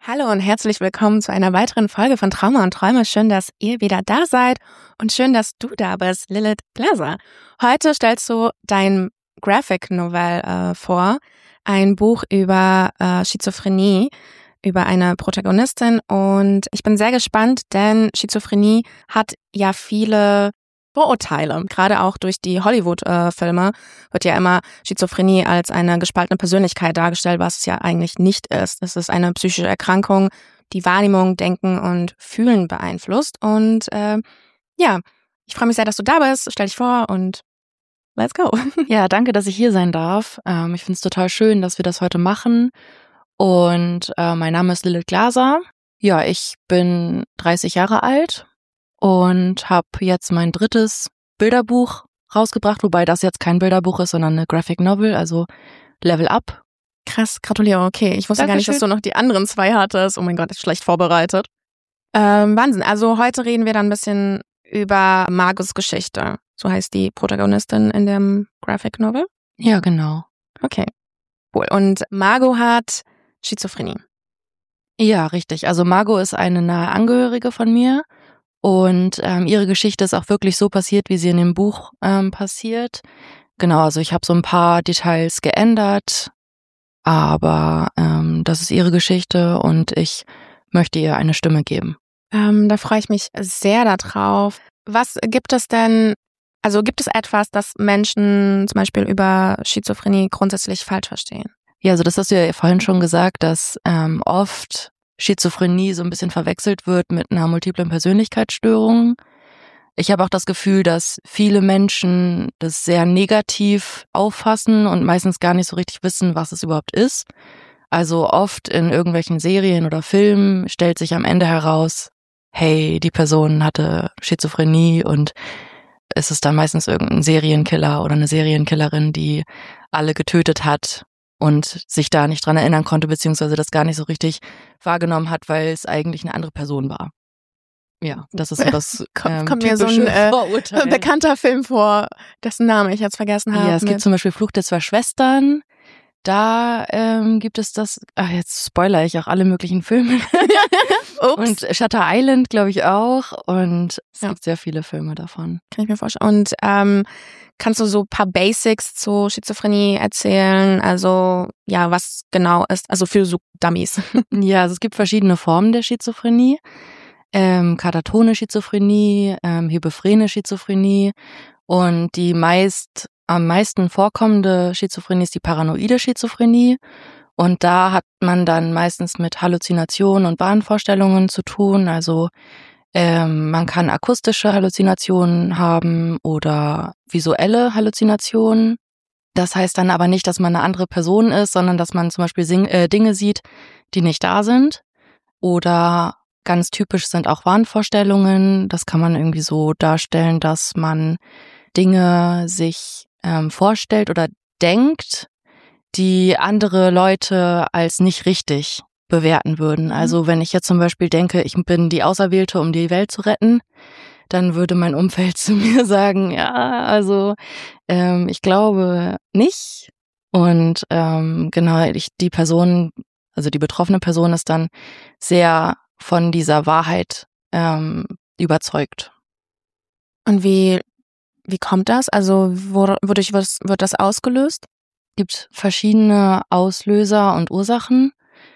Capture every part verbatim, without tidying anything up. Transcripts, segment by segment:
Hallo und herzlich willkommen zu einer weiteren Folge von Trauma und Träume. Schön, dass ihr wieder da seid und schön, dass du da bist, Lilith Glaser. Heute stellst du dein Graphic Novel äh, vor, ein Buch über äh, Schizophrenie, über eine Protagonistin, und ich bin sehr gespannt, denn Schizophrenie hat ja viele Vorurteile. Gerade auch durch die Hollywood-Filme wird ja immer Schizophrenie als eine gespaltene Persönlichkeit dargestellt, was es ja eigentlich nicht ist. Es ist eine psychische Erkrankung, die Wahrnehmung, Denken und Fühlen beeinflusst. Und äh, ja, ich freue mich sehr, dass du da bist. Stell dich vor und let's go. Ja, danke, dass ich hier sein darf. Ähm, ich finde es total schön, dass wir das heute machen. Und äh, mein Name ist Lilith Glaser. Ja, ich bin dreißig Jahre alt und habe jetzt mein drittes Bilderbuch rausgebracht, wobei das jetzt kein Bilderbuch ist, sondern eine Graphic Novel, also Level Up. Krass, gratuliere. Okay, ich wusste Dankeschön. gar nicht, dass du noch die anderen zwei hattest. Oh mein Gott, ist schlecht vorbereitet. Ähm, Wahnsinn. Also heute reden wir dann ein bisschen über Margos Geschichte. So heißt die Protagonistin in dem Graphic Novel. Ja, genau. Okay, cool. Und Margot hat Schizophrenie. Ja, richtig. Also Margot ist eine nahe Angehörige von mir. Und ähm, ihre Geschichte ist auch wirklich so passiert, wie sie in dem Buch ähm, passiert. Genau, also ich habe so ein paar Details geändert, aber ähm, das ist ihre Geschichte und ich möchte ihr eine Stimme geben. Ähm, da freue ich mich sehr darauf. Was gibt es denn, also gibt es etwas, das Menschen zum Beispiel über Schizophrenie grundsätzlich falsch verstehen? Ja, also das hast du ja vorhin schon gesagt, dass ähm, oft Schizophrenie so ein bisschen verwechselt wird mit einer multiplen Persönlichkeitsstörung. Ich habe auch das Gefühl, dass viele Menschen das sehr negativ auffassen und meistens gar nicht so richtig wissen, was es überhaupt ist. Also oft in irgendwelchen Serien oder Filmen stellt sich am Ende heraus, hey, die Person hatte Schizophrenie, und es ist dann meistens irgendein Serienkiller oder eine Serienkillerin, die alle getötet hat und sich da nicht dran erinnern konnte, beziehungsweise das gar nicht so richtig wahrgenommen hat, weil es eigentlich eine andere Person war. Ja, das ist so das ähm, Kommt mir so ein äh, bekannter Film vor, dessen Namen ich jetzt vergessen habe. Ja, es gibt zum Beispiel Fluch der zwei Schwestern. Da ähm, gibt es das, ach, jetzt spoilere ich auch alle möglichen Filme. Ups. Und Shutter Island, glaube ich, auch. Und es Ja. gibt sehr viele Filme davon. Kann ich mir vorstellen. Und ähm, kannst du so ein paar Basics zu Schizophrenie erzählen? Also ja, was genau ist, also für so Dummies. Ja, also es gibt verschiedene Formen der Schizophrenie. Ähm, katatone Schizophrenie, ähm, hebephrene Schizophrenie, und die meist am meisten vorkommende Schizophrenie ist die paranoide Schizophrenie, und da hat man dann meistens mit Halluzinationen und Wahnvorstellungen zu tun. Also ähm, man kann akustische Halluzinationen haben oder visuelle Halluzinationen. Das heißt dann aber nicht, dass man eine andere Person ist, sondern dass man zum Beispiel Sing- äh, Dinge sieht, die nicht da sind. Oder ganz typisch sind auch Wahnvorstellungen. Das kann man irgendwie so darstellen, dass man Dinge sich ähm, vorstellt oder denkt, die andere Leute als nicht richtig bewerten würden. Also wenn ich jetzt zum Beispiel denke, ich bin die Auserwählte, um die Welt zu retten, dann würde mein Umfeld zu mir sagen, ja, also ähm, ich glaube nicht. Und ähm, genau, ich, die Person, also die betroffene Person ist dann sehr von dieser Wahrheit ähm, überzeugt. Und wie, wie kommt das? Also wo, wodurch wird, wird das ausgelöst? Es gibt verschiedene Auslöser und Ursachen.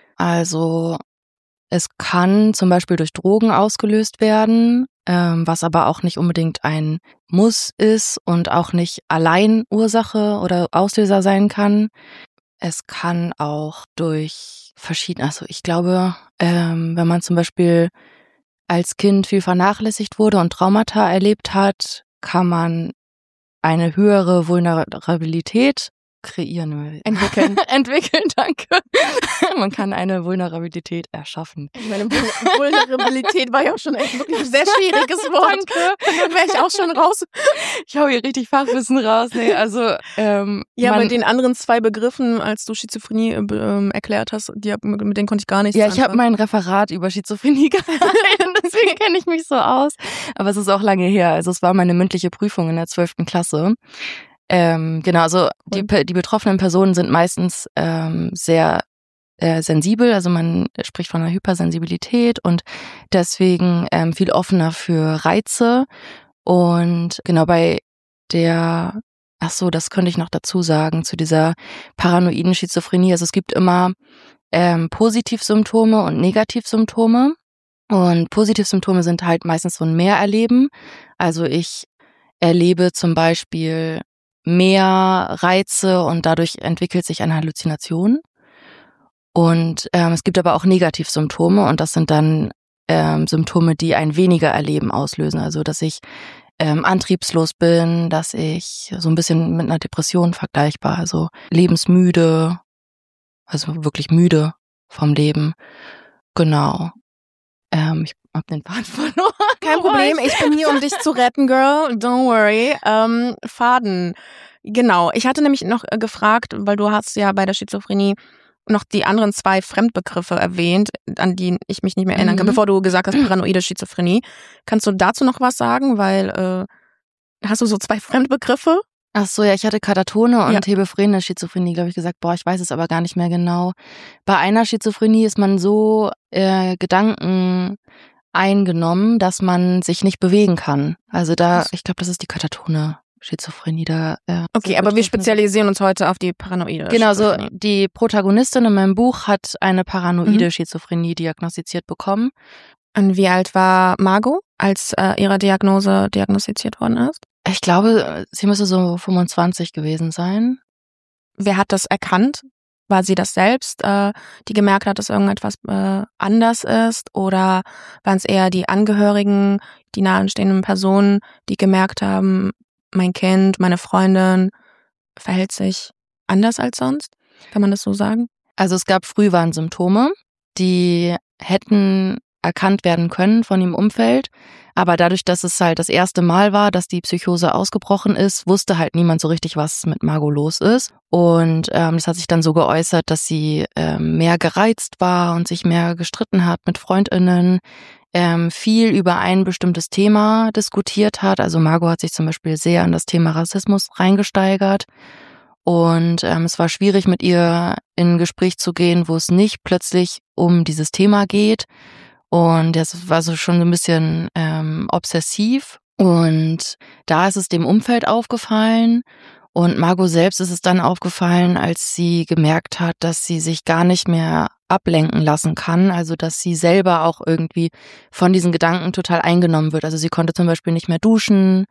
Also es kann zum Beispiel durch Drogen ausgelöst werden, ähm, was aber auch nicht unbedingt ein Muss ist und auch nicht allein Ursache oder Auslöser sein kann. Es kann auch durch verschiedene, also ich glaube, ähm, wenn man zum Beispiel als Kind viel vernachlässigt wurde und Traumata erlebt hat, kann man eine höhere Vulnerabilität kreieren. Entwickeln. Entwickeln, danke. Man kann eine Vulnerabilität erschaffen. Ich meine, Vulnerabilität war ja auch schon echt wirklich ein sehr schwieriges Wort. Danke. Dann wäre ich auch schon raus. Ich hau hier richtig Fachwissen raus. Nee, also ähm, Ja, man, bei den anderen zwei Begriffen, als du Schizophrenie ähm, erklärt hast, die, mit denen konnte ich gar nichts Ja, ich habe anfangen. mein Referat über Schizophrenie gehalten, deswegen kenne ich mich so aus. Aber es ist auch lange her. Also es war meine mündliche Prüfung in der zwölften Klasse. Ähm, genau, also die, die betroffenen Personen sind meistens ähm, sehr äh, sensibel, also man spricht von einer Hypersensibilität und deswegen ähm, viel offener für Reize. Und genau bei der, ach so, das könnte ich noch dazu sagen, zu dieser paranoiden Schizophrenie. Also es gibt immer ähm, Positivsymptome und Negativsymptome. Und Positivsymptome sind halt meistens so ein Mehrerleben. Also ich erlebe zum Beispiel mehr Reize und dadurch entwickelt sich eine Halluzination. Und ähm, es gibt aber auch Negativsymptome und das sind dann ähm, Symptome, die ein weniger Erleben auslösen. Also dass ich ähm, antriebslos bin, dass ich so ein bisschen mit einer Depression vergleichbar, also lebensmüde, also wirklich müde vom Leben. Genau. Ähm, ich hab den Faden verloren. Kein Problem, ich bin hier, um dich zu retten, Girl. Don't worry. Ähm, Faden. Genau. Ich hatte nämlich noch äh, gefragt, weil du hast ja bei der Schizophrenie noch die anderen zwei Fremdbegriffe erwähnt, an die ich mich nicht mehr erinnern kann, Mhm. bevor du gesagt hast, paranoide Schizophrenie. Kannst du dazu noch was sagen? Weil, äh, hast du so zwei Fremdbegriffe? Ach so, ja, ich hatte Katatone und Ja. hebephrene Schizophrenie, glaube ich, gesagt. Boah, ich weiß es aber gar nicht mehr genau. Bei einer Schizophrenie ist man so äh, Gedanken eingenommen, dass man sich nicht bewegen kann. Also da, ich glaube, das ist die Katatone Schizophrenie da. Äh, Okay, so aber wir betroffen ist. spezialisieren uns heute auf die paranoide Genau, so Schizophrenie. die Protagonistin in meinem Buch hat eine paranoide Mhm. Schizophrenie diagnostiziert bekommen. Und wie alt war Margot, als äh, ihre Diagnose diagnostiziert worden ist? Ich glaube, sie müsste so fünfundzwanzig gewesen sein. Wer hat das erkannt? War sie das selbst, äh, die gemerkt hat, dass irgendetwas äh, anders ist? Oder waren es eher die Angehörigen, die nahestehenden Personen, die gemerkt haben, mein Kind, meine Freundin verhält sich anders als sonst? Kann man das so sagen? Also es gab Frühwarnsymptome, die hätten erkannt werden können von dem Umfeld. Aber dadurch, dass es halt das erste Mal war, dass die Psychose ausgebrochen ist, wusste halt niemand so richtig, was mit Margot los ist. Und ähm, das hat sich dann so geäußert, dass sie ähm, mehr gereizt war und sich mehr gestritten hat mit FreundInnen, ähm, viel über ein bestimmtes Thema diskutiert hat. Also Margot hat sich zum Beispiel sehr an das Thema Rassismus reingesteigert. Und ähm, es war schwierig, mit ihr in ein Gespräch zu gehen, wo es nicht plötzlich um dieses Thema geht. Und das war so schon so ein bisschen ähm, obsessiv. Und da ist es dem Umfeld aufgefallen. Und Margot selbst ist es dann aufgefallen, als sie gemerkt hat, dass sie sich gar nicht mehr ablenken lassen kann. Also dass sie selber auch irgendwie von diesen Gedanken total eingenommen wird. Also sie konnte zum Beispiel nicht mehr duschen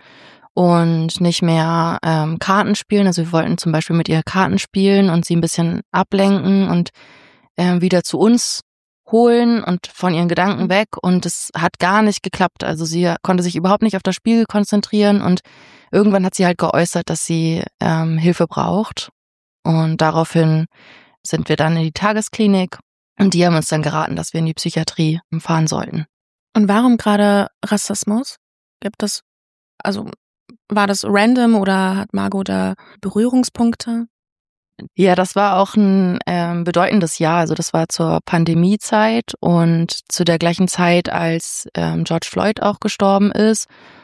und nicht mehr ähm, Karten spielen. Also wir wollten zum Beispiel mit ihr Karten spielen und sie ein bisschen ablenken und ähm, wieder zu uns holen und von ihren Gedanken weg. Und es hat gar nicht geklappt. Also sie konnte sich überhaupt nicht auf das Spiel konzentrieren und irgendwann hat sie halt geäußert, dass sie ähm, Hilfe braucht. Und daraufhin sind wir dann in die Tagesklinik und die haben uns dann geraten, dass wir in die Psychiatrie fahren sollten. Und warum gerade Rassismus? Gibt es, also war das random oder hat Margot da Berührungspunkte? Ja, das war auch ein ähm, bedeutendes Jahr. Also das war zur Pandemiezeit und zu der gleichen Zeit, als ähm, George Floyd auch gestorben ist.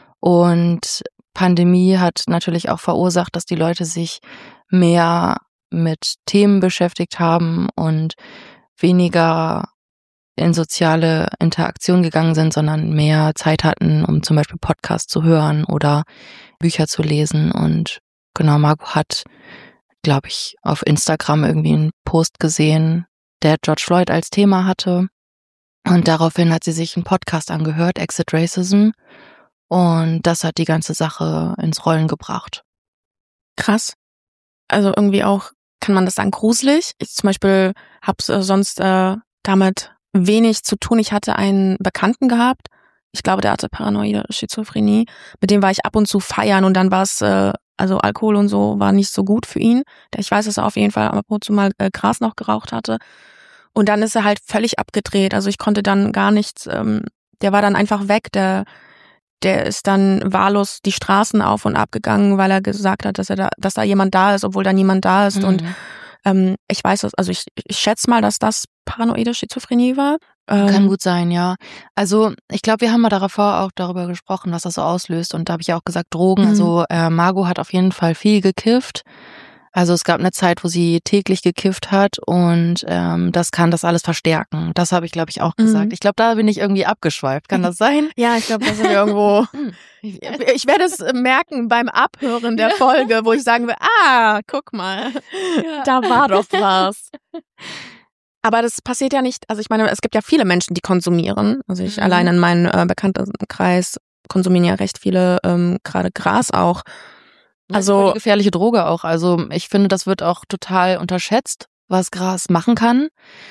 Und Pandemie hat natürlich auch verursacht, dass die Leute sich mehr mit Themen beschäftigt haben und weniger in soziale Interaktion gegangen sind, sondern mehr Zeit hatten, um zum Beispiel Podcasts zu hören oder Bücher zu lesen. Und genau, Margot hat, glaube ich, auf Instagram irgendwie einen Post gesehen, der George Floyd als Thema hatte. Und daraufhin hat sie sich einen Podcast angehört, Exit Racism. Und das hat die ganze Sache ins Rollen gebracht. Krass. Also irgendwie auch, kann man das sagen, gruselig. Ich zum Beispiel habe äh, sonst äh, damit wenig zu tun. Ich hatte einen Bekannten gehabt, ich glaube, der hatte paranoide Schizophrenie. Mit dem war ich ab und zu feiern und dann war es, äh, also Alkohol und so war nicht so gut für ihn. Ich weiß, dass er auf jeden Fall ab und zu mal äh, Gras noch geraucht hatte. Und dann ist er halt völlig abgedreht. Also ich konnte dann gar nichts, ähm, der war dann einfach weg. Der, der ist dann wahllos die Straßen auf und ab gegangen, weil er gesagt hat, dass er da, dass da jemand da ist, obwohl da niemand da ist. Mhm. Und ähm, ich weiß, dass, also ich, ich schätze mal, dass das paranoide Schizophrenie war. Ähm, Kann gut sein, ja. Also ich glaube, wir haben mal davor auch darüber gesprochen, was das so auslöst. Und da habe ich ja auch gesagt, Drogen. Mhm. Also äh, Margot hat auf jeden Fall viel gekifft. Also es gab eine Zeit, wo sie täglich gekifft hat und ähm, das kann das alles verstärken. Das habe ich, glaube ich, auch gesagt. Mhm. Ich glaube, da bin ich irgendwie abgeschweift. Kann das sein? Ja, ich glaube, da sind wir irgendwo. Ich, ich werde es merken beim Abhören der Folge, wo ich sagen will, ah, guck mal, Ja. da war doch was. Aber das passiert ja nicht, also ich meine, es gibt ja viele Menschen, die konsumieren. Also ich Mhm. allein in meinem äh, Bekanntenkreis konsumieren ja recht viele, ähm, gerade Gras auch. Also Also die gefährliche Droge auch. Also ich finde, das wird auch total unterschätzt, was Gras machen kann.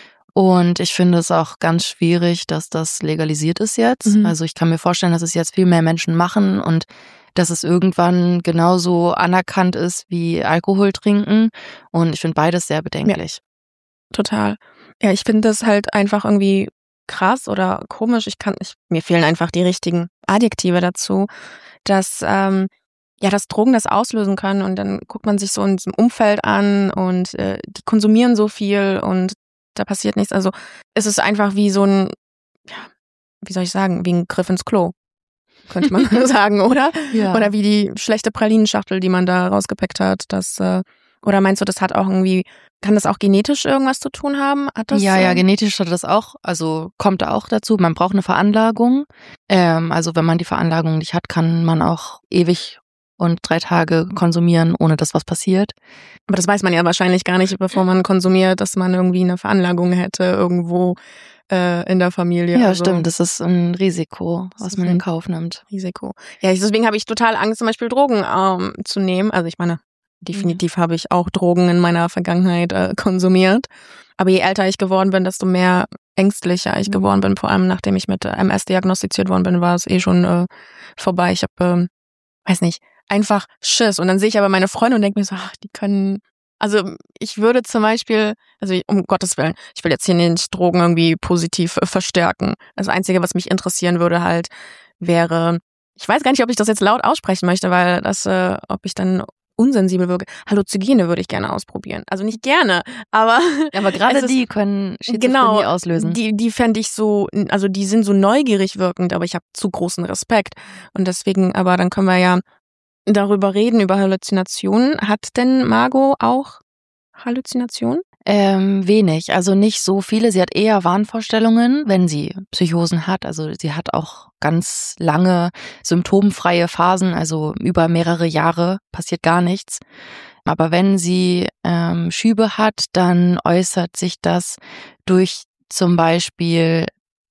Und ich finde es auch ganz schwierig, dass das legalisiert ist jetzt. Mhm. Also ich kann mir vorstellen, dass es jetzt viel mehr Menschen machen und dass es irgendwann genauso anerkannt ist wie Alkohol trinken. Und ich finde beides sehr bedenklich. total. Ja, ich finde das halt einfach irgendwie krass oder komisch. Ich kann, ich, mir fehlen einfach die richtigen Adjektive dazu, dass ähm, ja, dass Drogen das auslösen können und dann guckt man sich so in diesem Umfeld an und äh, die konsumieren so viel und da passiert nichts. Also es ist einfach wie so ein, ja, wie soll ich sagen, wie ein Griff ins Klo, könnte man sagen, oder? Ja. Oder wie die schlechte Pralinenschachtel, die man da rausgepackt hat. Das, äh, oder meinst du, das hat auch irgendwie, kann das auch genetisch irgendwas zu tun haben? Hat das, ja, ja, äh, genetisch hat das auch, also kommt da auch dazu. Man braucht eine Veranlagung. Ähm, also wenn man die Veranlagung nicht hat, kann man auch ewig und drei Tage konsumieren, ohne dass was passiert. Aber das weiß man ja wahrscheinlich gar nicht, bevor man konsumiert, dass man irgendwie eine Veranlagung hätte irgendwo äh, in der Familie. Ja, also, stimmt. Das ist ein Risiko, Das was ist man ein- in Kauf nimmt. Risiko. Ja, ich, deswegen habe ich total Angst, zum Beispiel Drogen ähm, zu nehmen. Also ich meine, definitiv habe ich auch Drogen in meiner Vergangenheit äh, konsumiert. Aber je älter ich geworden bin, desto mehr ängstlicher ich Mhm. geworden bin. Vor allem nachdem ich mit M S diagnostiziert worden bin, war es eh schon äh, vorbei. Ich habe, ähm, weiß nicht, einfach Schiss. Und dann sehe ich aber meine Freunde und denke mir so, ach, die können, also ich würde zum Beispiel, also ich, um Gottes Willen, ich will jetzt hier nicht Drogen irgendwie positiv äh, verstärken. Das Einzige, was mich interessieren würde halt, wäre, ich weiß gar nicht, ob ich das jetzt laut aussprechen möchte, weil das, äh, ob ich dann unsensibel wirke. Halluzogene würde ich gerne ausprobieren. Also nicht gerne, aber Aber gerade es ist- die können Schizophrenie genau, auslösen. Die, die fände ich so, also die sind so neugierig wirkend, aber ich habe zu großen Respekt. Und deswegen, aber dann können wir ja darüber reden, über Halluzinationen. Hat denn Margot auch Halluzinationen? Ähm, wenig, also nicht so viele. Sie hat eher Wahnvorstellungen, wenn sie Psychosen hat. Also sie hat auch ganz lange symptomfreie Phasen, also über mehrere Jahre passiert gar nichts. Aber wenn sie ähm, Schübe hat, dann äußert sich das durch zum Beispiel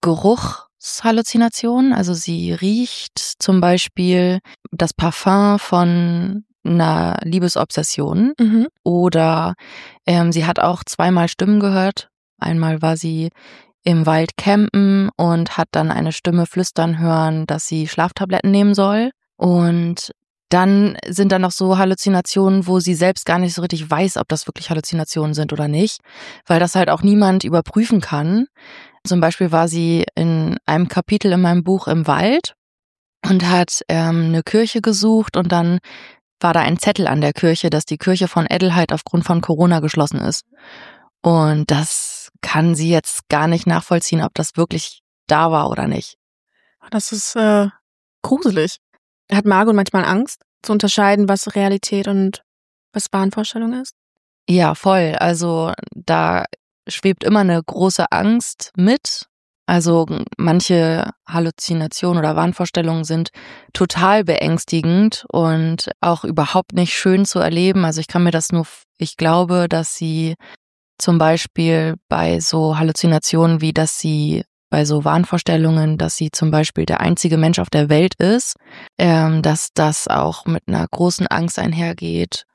Geruchshalluzinationen. Also sie riecht zum Beispiel das Parfum von einer Liebesobsession. Mhm. Oder ähm, sie hat auch zweimal Stimmen gehört. Einmal war sie im Wald campen und hat dann eine Stimme flüstern hören, dass sie Schlaftabletten nehmen soll. Und dann sind da noch so Halluzinationen, wo sie selbst gar nicht so richtig weiß, ob das wirklich Halluzinationen sind oder nicht, weil das halt auch niemand überprüfen kann. Zum Beispiel war sie in einem Kapitel in meinem Buch im Wald und hat ähm, eine Kirche gesucht und dann war da ein Zettel an der Kirche, dass die Kirche von Edelheit aufgrund von Corona geschlossen ist. Und das kann sie jetzt gar nicht nachvollziehen, ob das wirklich da war oder nicht. Das ist äh, gruselig. Hat Margot manchmal Angst, zu unterscheiden, was Realität und was Wahnvorstellung ist? Ja, voll. Also da schwebt immer eine große Angst mit. Also manche Halluzinationen oder Wahnvorstellungen sind total beängstigend und auch überhaupt nicht schön zu erleben. Also ich kann mir das nur, ich glaube, dass sie zum Beispiel bei so Halluzinationen wie, dass sie bei so Wahnvorstellungen, dass sie zum Beispiel der einzige Mensch auf der Welt ist, ähm, dass das auch mit einer großen Angst einhergeht.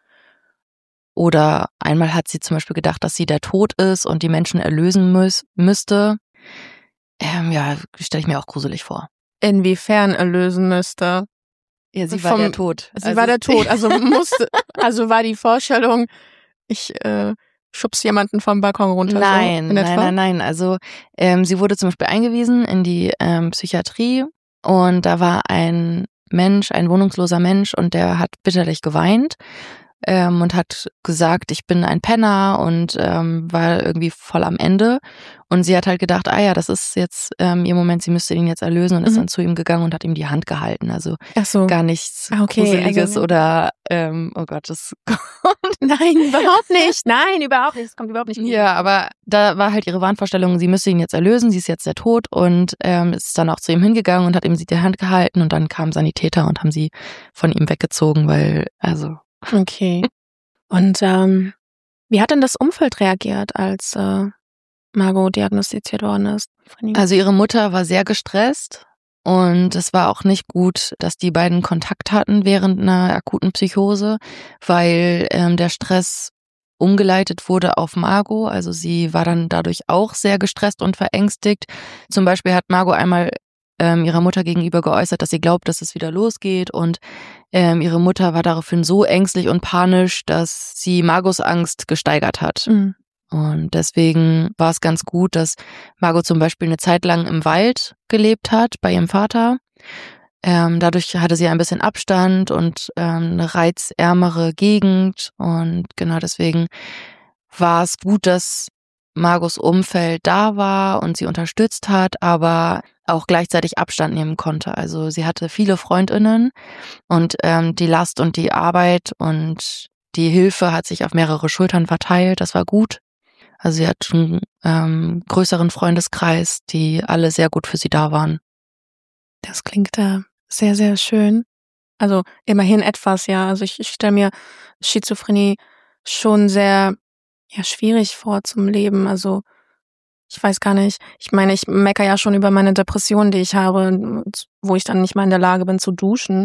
Oder einmal hat sie zum Beispiel gedacht, dass sie der Tod ist und die Menschen erlösen müß, müsste. Ähm, ja, stelle ich mir auch gruselig vor. Inwiefern erlösen müsste? Ja, sie Vom- war der Tod. Sie war der Tod, also musste, also war die Vorstellung, ich äh, schubs jemanden vom Balkon runter. Nein, so in nein, etwa? nein, nein. Also ähm, sie wurde zum Beispiel eingewiesen in die ähm, Psychiatrie und da war ein Mensch, ein wohnungsloser Mensch und der hat bitterlich geweint. ähm, und hat gesagt, ich bin ein Penner und ähm, war irgendwie voll am Ende. Und sie hat halt gedacht, ah ja, das ist jetzt ähm, ihr Moment, sie müsste ihn jetzt erlösen und ist Mhm. dann zu ihm gegangen und hat ihm die Hand gehalten. Also Ach so. gar nichts Ah, okay, Gruseliges also- oder ähm, oh Gott, das Nein, überhaupt nicht. Nein, überhaupt nicht. Das kommt überhaupt nicht. ja, aber da war halt ihre Wahnvorstellung, sie müsste ihn jetzt erlösen, sie ist jetzt sehr tot und ähm, ist dann auch zu ihm hingegangen und hat ihm die Hand gehalten und dann kamen Sanitäter und haben sie von ihm weggezogen, weil, also... Okay. Und ähm, wie hat denn das Umfeld reagiert, als äh, Margot diagnostiziert worden ist? Also ihre Mutter war sehr gestresst und es war auch nicht gut, dass die beiden Kontakt hatten während einer akuten Psychose, weil ähm, der Stress umgeleitet wurde auf Margot. Also sie war dann dadurch auch sehr gestresst und verängstigt. Zum Beispiel hat Margot einmal ähm, ihrer Mutter gegenüber geäußert, dass sie glaubt, dass es wieder losgeht und ähm, ihre Mutter war daraufhin so ängstlich und panisch, dass sie Margots Angst gesteigert hat. Mhm. Und deswegen war es ganz gut, dass Margot zum Beispiel eine Zeit lang im Wald gelebt hat bei ihrem Vater. Ähm, dadurch hatte sie ein bisschen Abstand und ähm, eine reizärmere Gegend. Und genau deswegen war es gut, dass Margots Umfeld da war und sie unterstützt hat, aber auch gleichzeitig Abstand nehmen konnte. Also sie hatte viele FreundInnen und ähm, die Last und die Arbeit und die Hilfe hat sich auf mehrere Schultern verteilt. Das war gut. Also sie hat einen ähm, größeren Freundeskreis, die alle sehr gut für sie da waren. Das klingt da sehr, sehr schön. Also immerhin etwas, ja. Also ich, ich stelle mir Schizophrenie schon sehr ja, schwierig vor zum Leben. Also ich weiß gar nicht. Ich meine, ich meckere ja schon über meine Depression, die ich habe, wo ich dann nicht mal in der Lage bin zu duschen.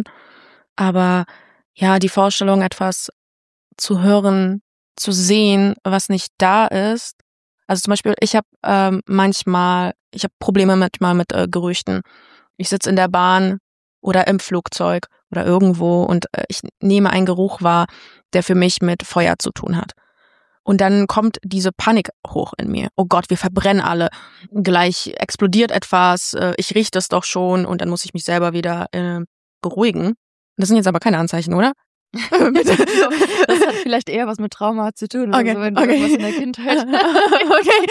Aber ja, die Vorstellung, etwas zu hören, zu sehen, was nicht da ist. Also zum Beispiel, ich habe ähm, manchmal, ich habe Probleme manchmal mit äh, Gerüchen. Ich sitze in der Bahn oder im Flugzeug oder irgendwo und äh, ich nehme einen Geruch wahr, der für mich mit Feuer zu tun hat. Und dann kommt diese Panik hoch in mir. Oh Gott, wir verbrennen alle. Gleich explodiert etwas, äh, ich rieche das doch schon und dann muss ich mich selber wieder äh, beruhigen. Das sind jetzt aber keine Anzeichen, oder? Bitte. Das hat vielleicht eher was mit Trauma zu tun, okay, also wenn okay. irgendwas in der Kindheit. Okay,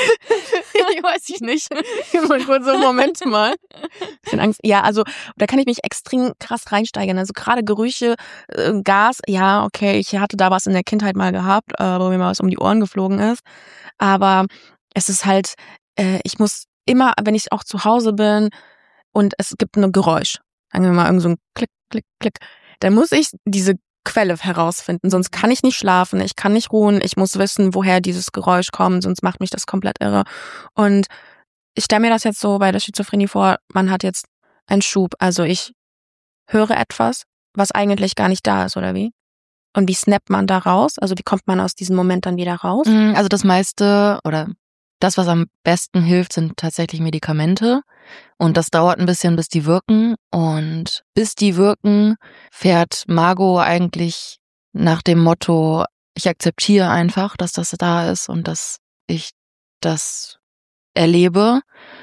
ich weiß ich nicht. Mal kurz so einen Moment mal. Bisschen Angst. Ja, also da kann ich mich extrem krass reinsteigern. Also gerade Gerüche, äh, Gas, ja, okay, ich hatte da was in der Kindheit mal gehabt, äh, wo mir mal was um die Ohren geflogen ist. Aber es ist halt, äh, ich muss immer, wenn ich auch zu Hause bin und es gibt ein Geräusch, sagen wir mal irgend so ein Klick, Klick, Klick, dann muss ich diese Quelle herausfinden, sonst kann ich nicht schlafen, ich kann nicht ruhen, ich muss wissen, woher dieses Geräusch kommt, sonst macht mich das komplett irre. Und ich stelle mir das jetzt so bei der Schizophrenie vor, man hat jetzt einen Schub, also ich höre etwas, was eigentlich gar nicht da ist, oder wie? Und wie snappt man da raus? Also wie kommt man aus diesem Moment dann wieder raus? Also das meiste oder das, was am besten hilft, sind tatsächlich Medikamente. Und das dauert ein bisschen, bis die wirken. Und bis die wirken, fährt Margot eigentlich nach dem Motto, ich akzeptiere einfach, dass das da ist und dass ich das erlebe.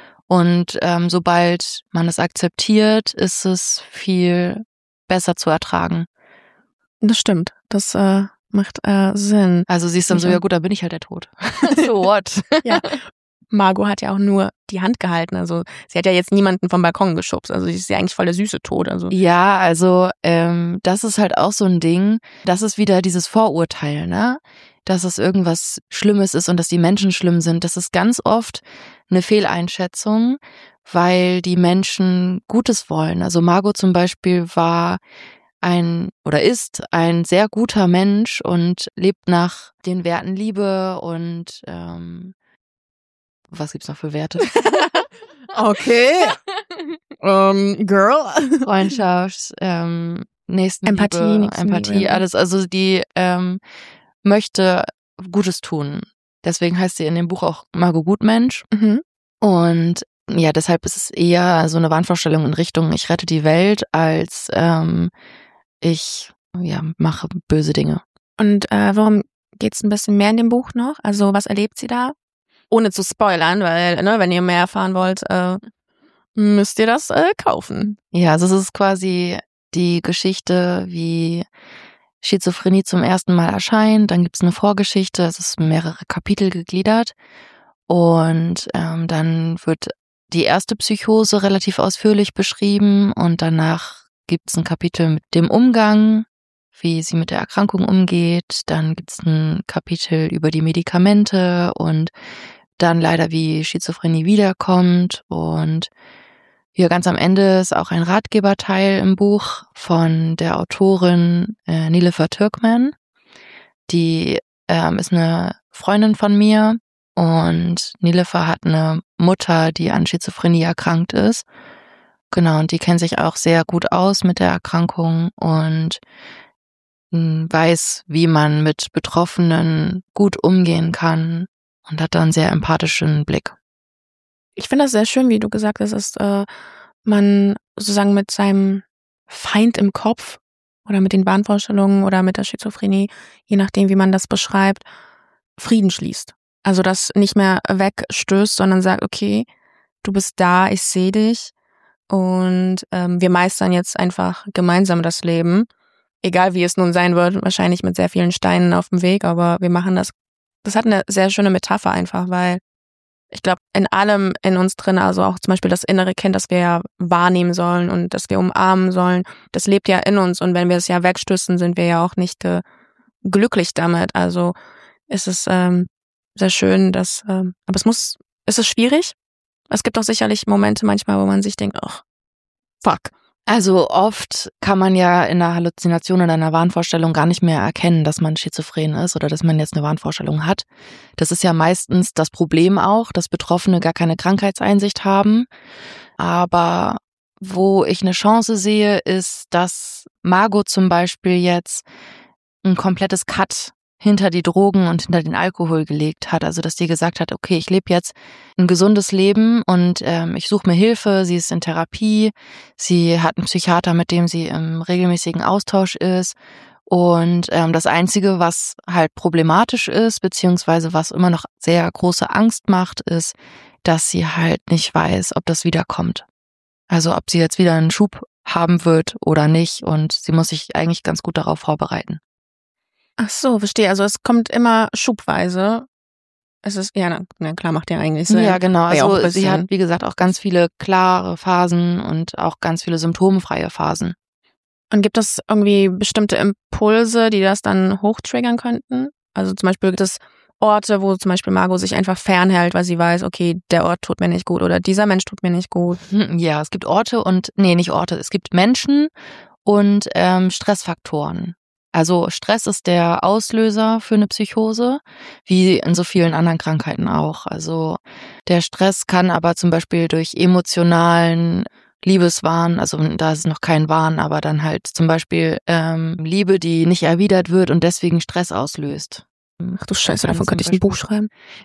Und ähm, sobald man es akzeptiert, ist es viel besser zu ertragen. Das stimmt. Das äh, macht äh, Sinn. Also sie ist dann so, ja gut, da bin ich halt der Tod. So what? Ja. Margot hat ja auch nur die Hand gehalten. Also sie hat ja jetzt niemanden vom Balkon geschubst. Also sie ist ja eigentlich voll der süße Tod. Also ja, also ähm, das ist halt auch so ein Ding. Das ist wieder dieses Vorurteil, ne? Dass es irgendwas Schlimmes ist und dass die Menschen schlimm sind. Das ist ganz oft eine Fehleinschätzung, weil die Menschen Gutes wollen. Also Margot zum Beispiel war ein oder ist ein sehr guter Mensch und lebt nach den Werten Liebe und ähm, was gibt's noch für Werte? okay. um, girl. Freundschaft, ähm, Nächstenliebe, Empathie, Nächstenliebe, Empathie, ja. alles. Also die ähm, möchte Gutes tun. Deswegen heißt sie in dem Buch auch Margot Gutmensch. Mhm. Und ja, deshalb ist es eher so eine Wahnvorstellung in Richtung, ich rette die Welt, als ähm, ich ja mache böse Dinge. Und äh, worum geht's ein bisschen mehr in dem Buch noch? Also was erlebt sie da? Ohne zu spoilern, weil, ne, wenn ihr mehr erfahren wollt, äh, müsst ihr das äh, kaufen. Ja, also es ist quasi die Geschichte, wie Schizophrenie zum ersten Mal erscheint. Dann gibt's eine Vorgeschichte, es ist mehrere Kapitel gegliedert. Und ähm, dann wird die erste Psychose relativ ausführlich beschrieben und danach gibt's ein Kapitel mit dem Umgang, wie sie mit der Erkrankung umgeht. Dann gibt's ein Kapitel über die Medikamente und dann leider, wie Schizophrenie wiederkommt. Und hier ganz am Ende ist auch ein Ratgeberteil im Buch von der Autorin äh, Nilüfer Türkmen. Die ähm, ist eine Freundin von mir und Nilüfer hat eine Mutter, die an Schizophrenie erkrankt ist. Genau, und die kennt sich auch sehr gut aus mit der Erkrankung und weiß, wie man mit Betroffenen gut umgehen kann und hat da einen sehr empathischen Blick. Ich finde das sehr schön, wie du gesagt hast, dass äh, man sozusagen mit seinem Feind im Kopf oder mit den Wahnvorstellungen oder mit der Schizophrenie, je nachdem, wie man das beschreibt, Frieden schließt. Also das nicht mehr wegstößt, sondern sagt, okay, du bist da, ich sehe dich und ähm, wir meistern jetzt einfach gemeinsam das Leben. Egal wie es nun sein wird, wahrscheinlich mit sehr vielen Steinen auf dem Weg, aber wir machen das. Das hat eine sehr schöne Metapher einfach, weil ich glaube, in allem in uns drin, also auch zum Beispiel das innere Kind, das wir ja wahrnehmen sollen und das wir umarmen sollen, das lebt ja in uns und wenn wir es ja wegstößen, sind wir ja auch nicht äh, glücklich damit. Also ist es ähm, sehr schön, dass, ähm, aber es muss, es ist schwierig. Es gibt auch sicherlich Momente manchmal, wo man sich denkt, ach, fuck. Also oft kann man ja in einer Halluzination oder einer Wahnvorstellung gar nicht mehr erkennen, dass man schizophren ist oder dass man jetzt eine Wahnvorstellung hat. Das ist ja meistens das Problem auch, dass Betroffene gar keine Krankheitseinsicht haben. Aber wo ich eine Chance sehe, ist, dass Margot zum Beispiel jetzt ein komplettes Cut hinter die Drogen und hinter den Alkohol gelegt hat. Also dass die gesagt hat, okay, ich lebe jetzt ein gesundes Leben und ähm, ich suche mir Hilfe, sie ist in Therapie, sie hat einen Psychiater, mit dem sie im regelmäßigen Austausch ist. Und ähm, das Einzige, was halt problematisch ist, beziehungsweise was immer noch sehr große Angst macht, ist, dass sie halt nicht weiß, ob das wiederkommt. Also ob sie jetzt wieder einen Schub haben wird oder nicht. Und sie muss sich eigentlich ganz gut darauf vorbereiten. Ach so, verstehe. Also es kommt immer schubweise. Es ist, ja, na, na klar, macht ja eigentlich Sinn. Ja, genau. Ja, Also sie hat, wie gesagt, auch ganz viele klare Phasen und auch ganz viele symptomfreie Phasen. Und gibt es irgendwie bestimmte Impulse, die das dann hochtriggern könnten? Also zum Beispiel gibt es Orte, wo zum Beispiel Margot sich einfach fernhält, weil sie weiß, okay, der Ort tut mir nicht gut oder dieser Mensch tut mir nicht gut. Ja, es gibt Orte und, nee, nicht Orte, es gibt Menschen und ähm, Stressfaktoren. Also Stress ist der Auslöser für eine Psychose, wie in so vielen anderen Krankheiten auch. Also der Stress kann aber zum Beispiel durch emotionalen Liebeswahn, also da ist noch kein Wahn, aber dann halt zum Beispiel ähm, Liebe, die nicht erwidert wird und deswegen Stress auslöst. Ach du Scheiße, davon könnte ich ein Buch schreiben.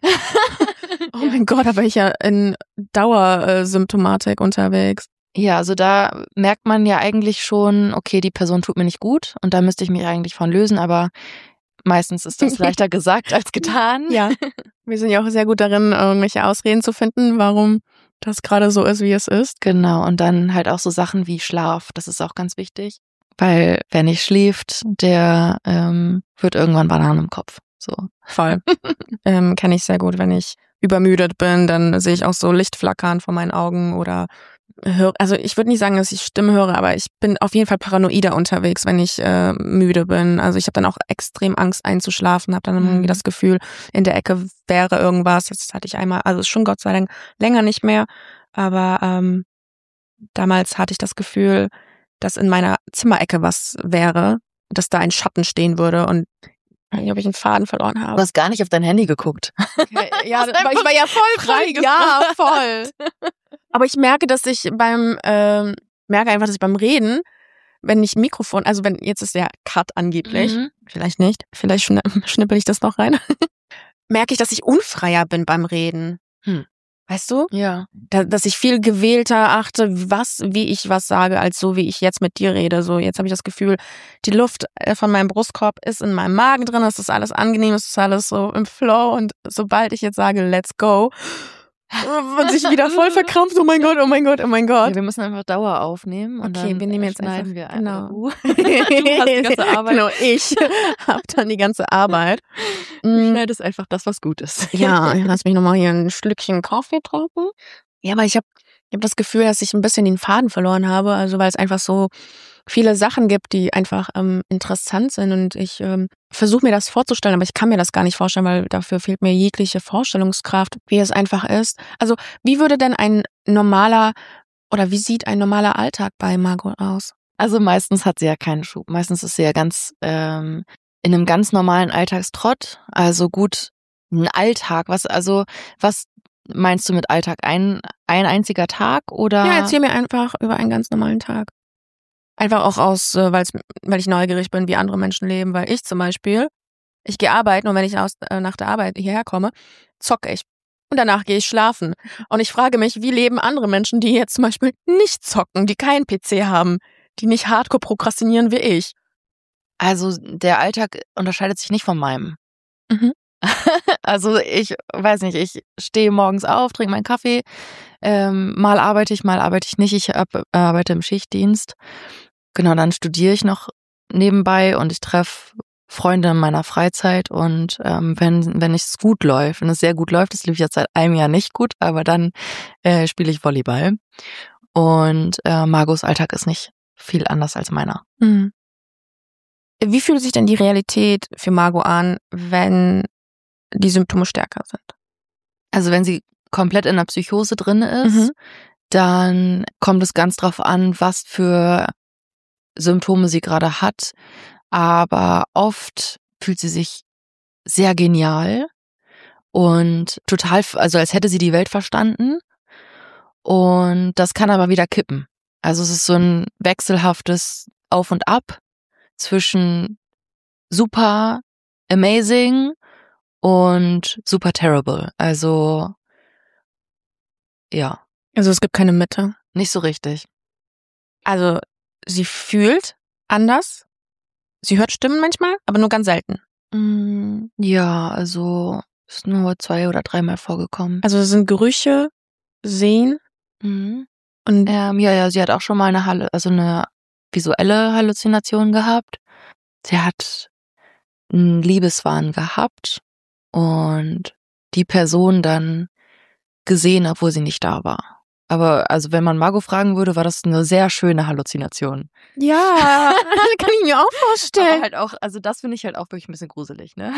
Oh mein Gott, da bin ich ja in Dauersymptomatik unterwegs. Ja, also da merkt man ja eigentlich schon, okay, die Person tut mir nicht gut und da müsste ich mich eigentlich von lösen, aber meistens ist das leichter gesagt als getan. Ja, wir sind ja auch sehr gut darin, irgendwelche Ausreden zu finden, warum das gerade so ist, wie es ist. Genau, und dann halt auch so Sachen wie Schlaf, das ist auch ganz wichtig, weil wer nicht schläft, der ähm, wird irgendwann Bananen im Kopf. So. Voll. ähm, kenne ich sehr gut, wenn ich übermüdet bin, dann sehe ich auch so Lichtflackern vor meinen Augen oder höre, also ich würde nicht sagen, dass ich Stimmen höre, aber ich bin auf jeden Fall paranoider unterwegs, wenn ich äh, müde bin. Also ich habe dann auch extrem Angst einzuschlafen, habe dann irgendwie das Gefühl, in der Ecke wäre irgendwas. Das hatte ich einmal, also schon Gott sei Dank länger nicht mehr, aber ähm, damals hatte ich das Gefühl, dass in meiner Zimmerecke was wäre, dass da ein Schatten stehen würde und ich weiß nicht, ob ich einen Faden verloren habe. Du hast gar nicht auf dein Handy geguckt. Okay, ja, weil ich war ja voll frei. Ja, voll. Aber ich merke, dass ich beim, ähm, merke einfach, dass ich beim Reden, wenn ich Mikrofon, also wenn, jetzt ist der Cut angeblich, mhm. vielleicht nicht, vielleicht schn- schnippel ich das noch rein, merke ich, dass ich unfreier bin beim Reden. Hm. Weißt du? Ja. Da, dass ich viel gewählter achte, was, wie ich was sage, als so, wie ich jetzt mit dir rede. So, jetzt habe ich das Gefühl, die Luft von meinem Brustkorb ist in meinem Magen drin, es ist alles angenehm, es ist alles so im Flow und sobald ich jetzt sage, let's go, Und sich wieder voll verkrampft. Oh mein Gott, oh mein Gott, oh mein Gott. Ja, wir müssen einfach Dauer aufnehmen. Und okay, dann wir nehmen jetzt schneiden einfach, wir genau. Du, du hast die ganze Arbeit. Genau, ich hab dann die ganze Arbeit. Du schneidest einfach das, was gut ist. Ja, lass mich nochmal hier ein Schlückchen Kaffee trinken. Ja, aber ich habe ich hab das Gefühl, dass ich ein bisschen den Faden verloren habe, also weil es einfach so viele Sachen gibt, die einfach ähm, interessant sind und ich ähm, versuche mir das vorzustellen, aber ich kann mir das gar nicht vorstellen, weil dafür fehlt mir jegliche Vorstellungskraft, wie es einfach ist. Also wie würde denn ein normaler oder wie sieht ein normaler Alltag bei Margot aus? Also meistens hat sie ja keinen Schub. Meistens ist sie ja ganz ähm, in einem ganz normalen Alltagstrott. Also gut, ein Alltag. Was also was meinst du mit Alltag? Ein ein einziger Tag oder? Ja, erzähl mir einfach über einen ganz normalen Tag. Einfach auch aus, äh, weil's, weil ich neugierig bin, wie andere Menschen leben. Weil ich zum Beispiel, ich gehe arbeiten und wenn ich aus, äh, nach der Arbeit hierher komme, zocke ich. Und danach gehe ich schlafen. Und ich frage mich, wie leben andere Menschen, die jetzt zum Beispiel nicht zocken, die keinen P C haben, die nicht hardcore prokrastinieren wie ich? Also der Alltag unterscheidet sich nicht von meinem. Mhm. Also ich weiß nicht, ich stehe morgens auf, trinke meinen Kaffee, ähm, mal arbeite ich, mal arbeite ich nicht. Ich hab, äh, arbeite im Schichtdienst. Genau, dann studiere ich noch nebenbei und ich treffe Freunde in meiner Freizeit und ähm, wenn wenn es gut läuft, wenn es sehr gut läuft, das lief jetzt seit einem Jahr nicht gut, aber dann äh, spiele ich Volleyball und äh, Margots Alltag ist nicht viel anders als meiner. Mhm. Wie fühlt sich denn die Realität für Margot an, wenn die Symptome stärker sind? Also wenn sie komplett in der Psychose drin ist, Mhm. dann kommt es ganz drauf an, was für Symptome sie gerade hat. Aber oft fühlt sie sich sehr genial und total, also als hätte sie die Welt verstanden. Und das kann aber wieder kippen. Also es ist so ein wechselhaftes Auf und Ab zwischen super amazing und super terrible. Also ja, Also es gibt keine Mitte. nicht so richtig. Also sie fühlt anders. Sie hört Stimmen manchmal, aber nur ganz selten. Mm, ja, also ist nur zwei oder dreimal vorgekommen. Also es sind Gerüche, Sehen Mhm. und Ähm, ja, ja, sie hat auch schon mal eine Halle, also eine visuelle Halluzination gehabt. Sie hat einen Liebeswahn gehabt und die Person dann gesehen, obwohl sie nicht da war. Aber also wenn man Margot fragen würde, war das eine sehr schöne Halluzination. ja, kann ich mir auch Aber vorstellen. halt auch, also das finde ich halt auch wirklich ein bisschen gruselig, ne?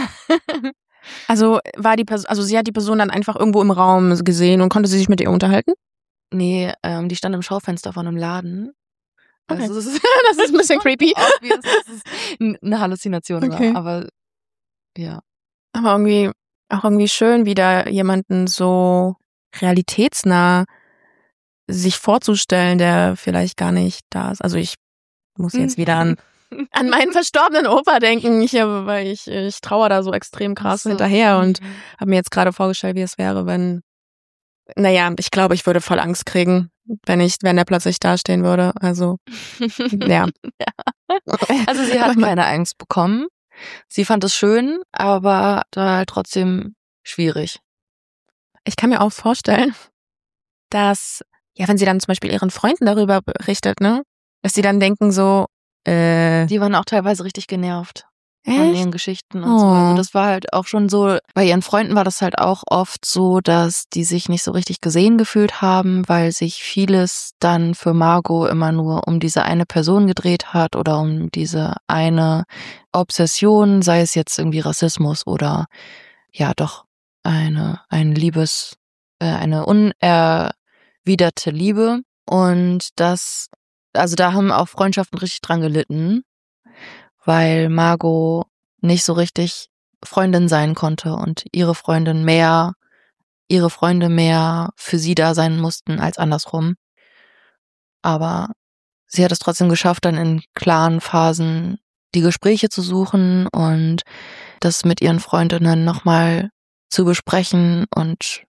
Also war die Person, also sie hat die Person dann einfach irgendwo im Raum gesehen und konnte sie sich mit ihr unterhalten? Nee, ähm, die stand im Schaufenster von einem Laden. Okay. Also es ist, Das ist ein bisschen creepy. obvious, dass es eine Halluzination Okay. war, aber ja. Aber irgendwie auch irgendwie schön, wieder jemanden so realitätsnah sich vorzustellen, der vielleicht gar nicht da ist. Also ich muss jetzt wieder an, an meinen verstorbenen Opa denken, ich, weil ich, ich trauere da so extrem krass So. hinterher und Mhm. habe mir jetzt gerade vorgestellt, wie es wäre, wenn, naja, ich glaube, ich würde voll Angst kriegen, wenn ich, wenn er plötzlich dastehen würde. Also, ja. Also sie hat keine Angst bekommen. Sie fand es schön, aber da halt trotzdem schwierig. Ich kann mir auch vorstellen, dass, ja, wenn sie dann zum Beispiel ihren Freunden darüber berichtet, ne, dass sie dann denken so, äh, Die waren auch teilweise richtig genervt von echt? ihren Geschichten und so. Also Oh. das war halt auch schon so, bei ihren Freunden war das halt auch oft so, dass die sich nicht so richtig gesehen gefühlt haben, weil sich vieles dann für Margot immer nur um diese eine Person gedreht hat oder um diese eine Obsession, sei es jetzt irgendwie Rassismus oder ja doch eine, ein Liebes, äh, eine unerwiderte Liebe. Und das, also da haben auch Freundschaften richtig dran gelitten, weil Margot nicht so richtig Freundin sein konnte und ihre Freundin mehr, ihre Freunde mehr für sie da sein mussten als andersrum. Aber sie hat es trotzdem geschafft, dann in klaren Phasen die Gespräche zu suchen und das mit ihren Freundinnen nochmal zu besprechen und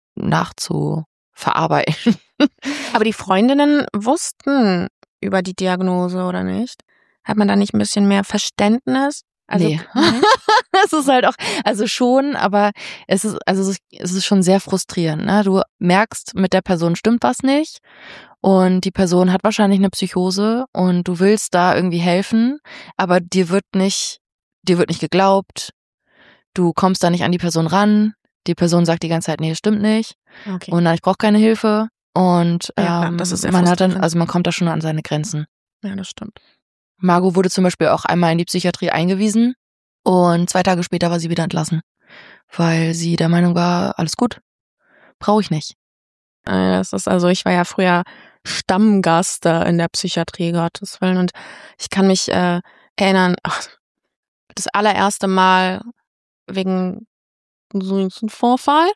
nachzuverarbeiten. Aber die Freundinnen wussten über die Diagnose oder nicht? Hat man da nicht ein bisschen mehr Verständnis? Also, nee. Es ist halt auch, also schon, aber es ist, also es ist schon sehr frustrierend. Ne? Du merkst, mit der Person stimmt was nicht und die Person hat wahrscheinlich eine Psychose und du willst da irgendwie helfen, aber dir wird nicht, dir wird nicht geglaubt, du kommst da nicht an die Person ran, die Person sagt die ganze Zeit, nee, das stimmt nicht okay. und nein, ich brauche keine Hilfe und ähm, Ja, klar, das ist sehr man hat dann, frustrierend. also man kommt da schon an seine Grenzen. Ja, das stimmt. Margot wurde zum Beispiel auch einmal in die Psychiatrie eingewiesen und zwei Tage später war sie wieder entlassen, weil sie der Meinung war, alles gut, brauche ich nicht. Das ist also, ich war ja früher Stammgast äh, in der Psychiatrie, Gottes Willen, und ich kann mich äh, erinnern, ach, das allererste Mal wegen so einem Vorfall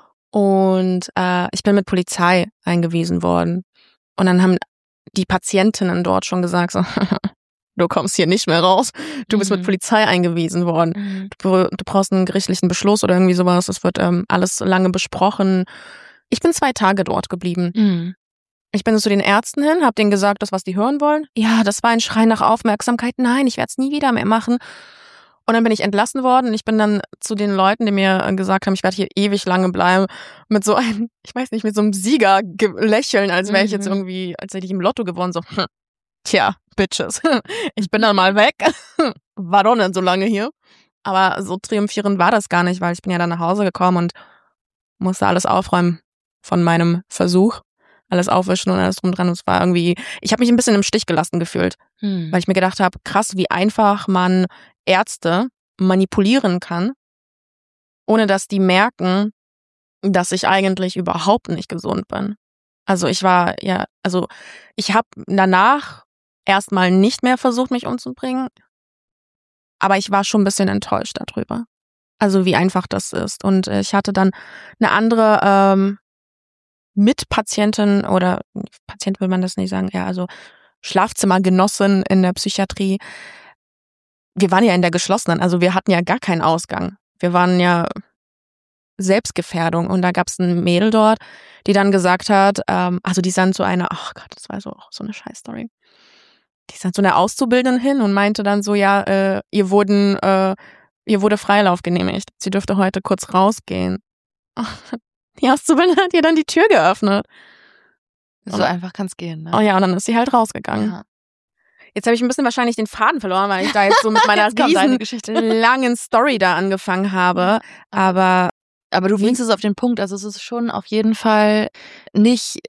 und äh, ich bin mit Polizei eingewiesen worden und dann haben die Patientinnen dort schon gesagt so, du kommst hier nicht mehr raus, du bist Mhm. mit Polizei eingewiesen worden. Mhm. Du, du brauchst einen gerichtlichen Beschluss oder irgendwie sowas, es wird ähm, alles lange besprochen. Ich bin zwei Tage dort geblieben. Mhm. Ich bin zu den Ärzten hin, hab denen gesagt, das, was die hören wollen. Ja, das war ein Schrei nach Aufmerksamkeit. Nein, ich werde es nie wieder mehr machen. Und dann bin ich entlassen worden. Ich bin dann zu den Leuten, die mir gesagt haben, ich werde hier ewig lange bleiben, mit so einem, ich weiß nicht, mit so einem Siegerlächeln, als wäre ich jetzt Mhm. irgendwie, als hätte ich im Lotto gewonnen. So, hm, tja, Bitches, ich bin dann mal weg. Warum denn so lange hier? Aber so triumphierend war das gar nicht, weil ich bin ja dann nach Hause gekommen und musste alles aufräumen von meinem Versuch. Alles aufwischen und alles drum dran. Und es war irgendwie, ich habe mich ein bisschen im Stich gelassen gefühlt, Mhm. weil ich mir gedacht habe, krass, wie einfach man Ärzte manipulieren kann, ohne dass die merken, dass ich eigentlich überhaupt nicht gesund bin. Also ich war ja, also ich habe danach erstmal nicht mehr versucht, mich umzubringen, aber ich war schon ein bisschen enttäuscht darüber. Also wie einfach das ist. Und ich hatte dann eine andere ähm, Mitpatientin oder Patient will man das nicht sagen, ja, also Schlafzimmergenossin in der Psychiatrie. Wir waren ja in der geschlossenen, also wir hatten ja gar keinen Ausgang. Wir waren ja Selbstgefährdung und da gab es ein Mädel dort, die dann gesagt hat, ähm, also die ist dann zu einer, ach Gott, das war so auch so eine Scheißstory. Die ist dann zu einer Auszubildenden hin und meinte dann so, ja, äh, ihr wurden, äh, ihr wurde Freilauf genehmigt. Sie dürfte heute kurz rausgehen. Die Auszubildende hat ihr dann die Tür geöffnet. So einfach kann es gehen, ne? Oh ja, und dann ist sie halt rausgegangen. Ja. Jetzt habe ich ein bisschen wahrscheinlich den Faden verloren, weil ich da jetzt so mit meiner Jetzt kommt deine riesen Geschichte. langen Story da angefangen habe. Aber Aber du bringst es auf den Punkt, also es ist schon auf jeden Fall nicht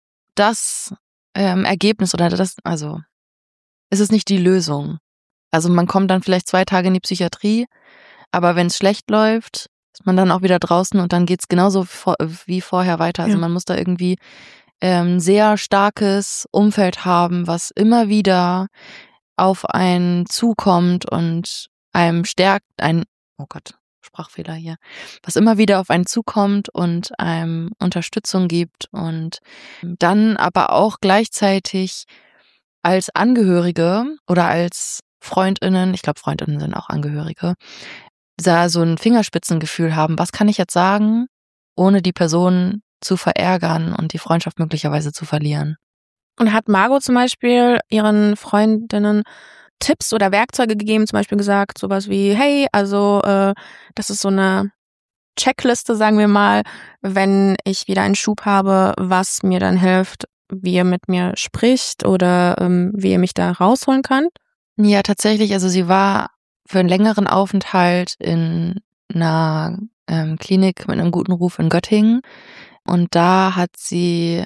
das ähm, Ergebnis oder das, also es ist nicht die Lösung. Also man kommt dann vielleicht zwei Tage in die Psychiatrie, aber wenn es schlecht läuft, ist man dann auch wieder draußen und dann geht's genauso vor, wie vorher weiter. Also Ja. man muss da irgendwie ähm, sehr starkes Umfeld haben, was immer wieder auf einen zukommt und einem stärkt, ein, oh Gott, Sprachfehler hier, was immer wieder auf einen zukommt und einem Unterstützung gibt und dann aber auch gleichzeitig als Angehörige oder als FreundInnen, ich glaube FreundInnen sind auch Angehörige, da so ein Fingerspitzengefühl haben, was kann ich jetzt sagen, ohne die Person zu verärgern und die Freundschaft möglicherweise zu verlieren. Und hat Margot zum Beispiel ihren Freundinnen Tipps oder Werkzeuge gegeben, zum Beispiel gesagt, sowas wie, hey, also äh, das ist so eine Checkliste, sagen wir mal, wenn ich wieder einen Schub habe, was mir dann hilft, wie ihr mit mir spricht oder ähm, wie ihr mich da rausholen könnt? Ja, tatsächlich, also sie war für einen längeren Aufenthalt in einer ähm, Klinik mit einem guten Ruf in Göttingen und da hat sie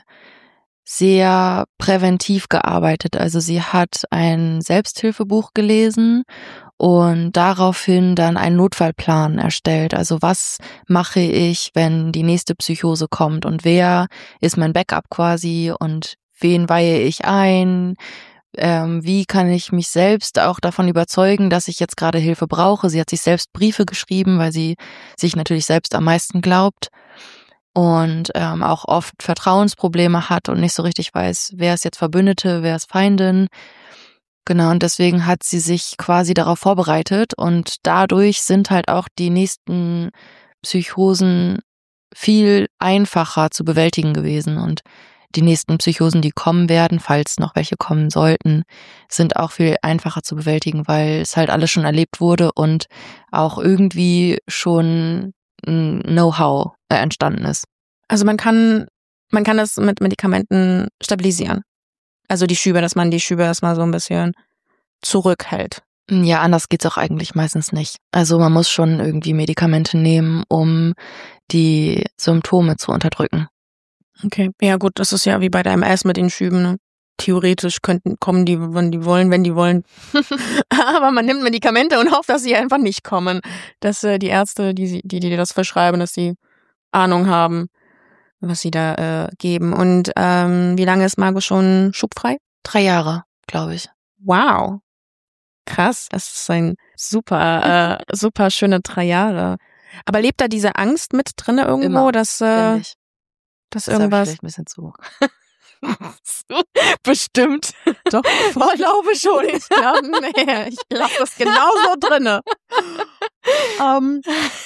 sehr präventiv gearbeitet. Also sie hat ein Selbsthilfebuch gelesen und daraufhin dann einen Notfallplan erstellt. Also was mache ich, wenn die nächste Psychose kommt und wer ist mein Backup quasi und wen weihe ich ein? Ähm, wie kann ich mich selbst auch davon überzeugen, dass ich jetzt gerade Hilfe brauche? Sie hat sich selbst Briefe geschrieben, weil sie sich natürlich selbst am meisten glaubt. Und ähm, auch oft Vertrauensprobleme hat und nicht so richtig weiß, wer ist jetzt Verbündete, wer ist Feindin. Genau, und deswegen hat sie sich quasi darauf vorbereitet und dadurch sind halt auch die nächsten Psychosen viel einfacher zu bewältigen gewesen. Und die nächsten Psychosen, die kommen werden, falls noch welche kommen sollten, sind auch viel einfacher zu bewältigen, weil es halt alles schon erlebt wurde und auch irgendwie schon ein Know-how entstanden ist. Also man kann, man kann das mit Medikamenten stabilisieren. Also die Schübe, dass man die Schübe erstmal so ein bisschen zurückhält. Ja, anders geht's auch eigentlich meistens nicht. Also man muss schon irgendwie Medikamente nehmen, um die Symptome zu unterdrücken. Okay, ja gut, das ist ja wie bei der M S mit den Schüben, ne? Theoretisch könnten kommen die, wenn die wollen, wenn die wollen. Aber man nimmt Medikamente und hofft, dass sie einfach nicht kommen. Dass äh, die Ärzte, die, sie- die die dir das verschreiben, dass sie Ahnung haben, was sie da äh, geben. Und ähm, wie lange ist Margot schon schubfrei? Drei Jahre, glaube ich. Wow. Krass, das ist ein super, äh, super schöne drei Jahre. Aber lebt da diese Angst mit drinne irgendwo, Immer, dass, äh, Ständig. dass Das sag ich irgendwas... vielleicht ein bisschen zu. Bestimmt. Doch, ich glaube schon. Ich glaube, nee, ich glaube, das ist genauso drinne. Ähm,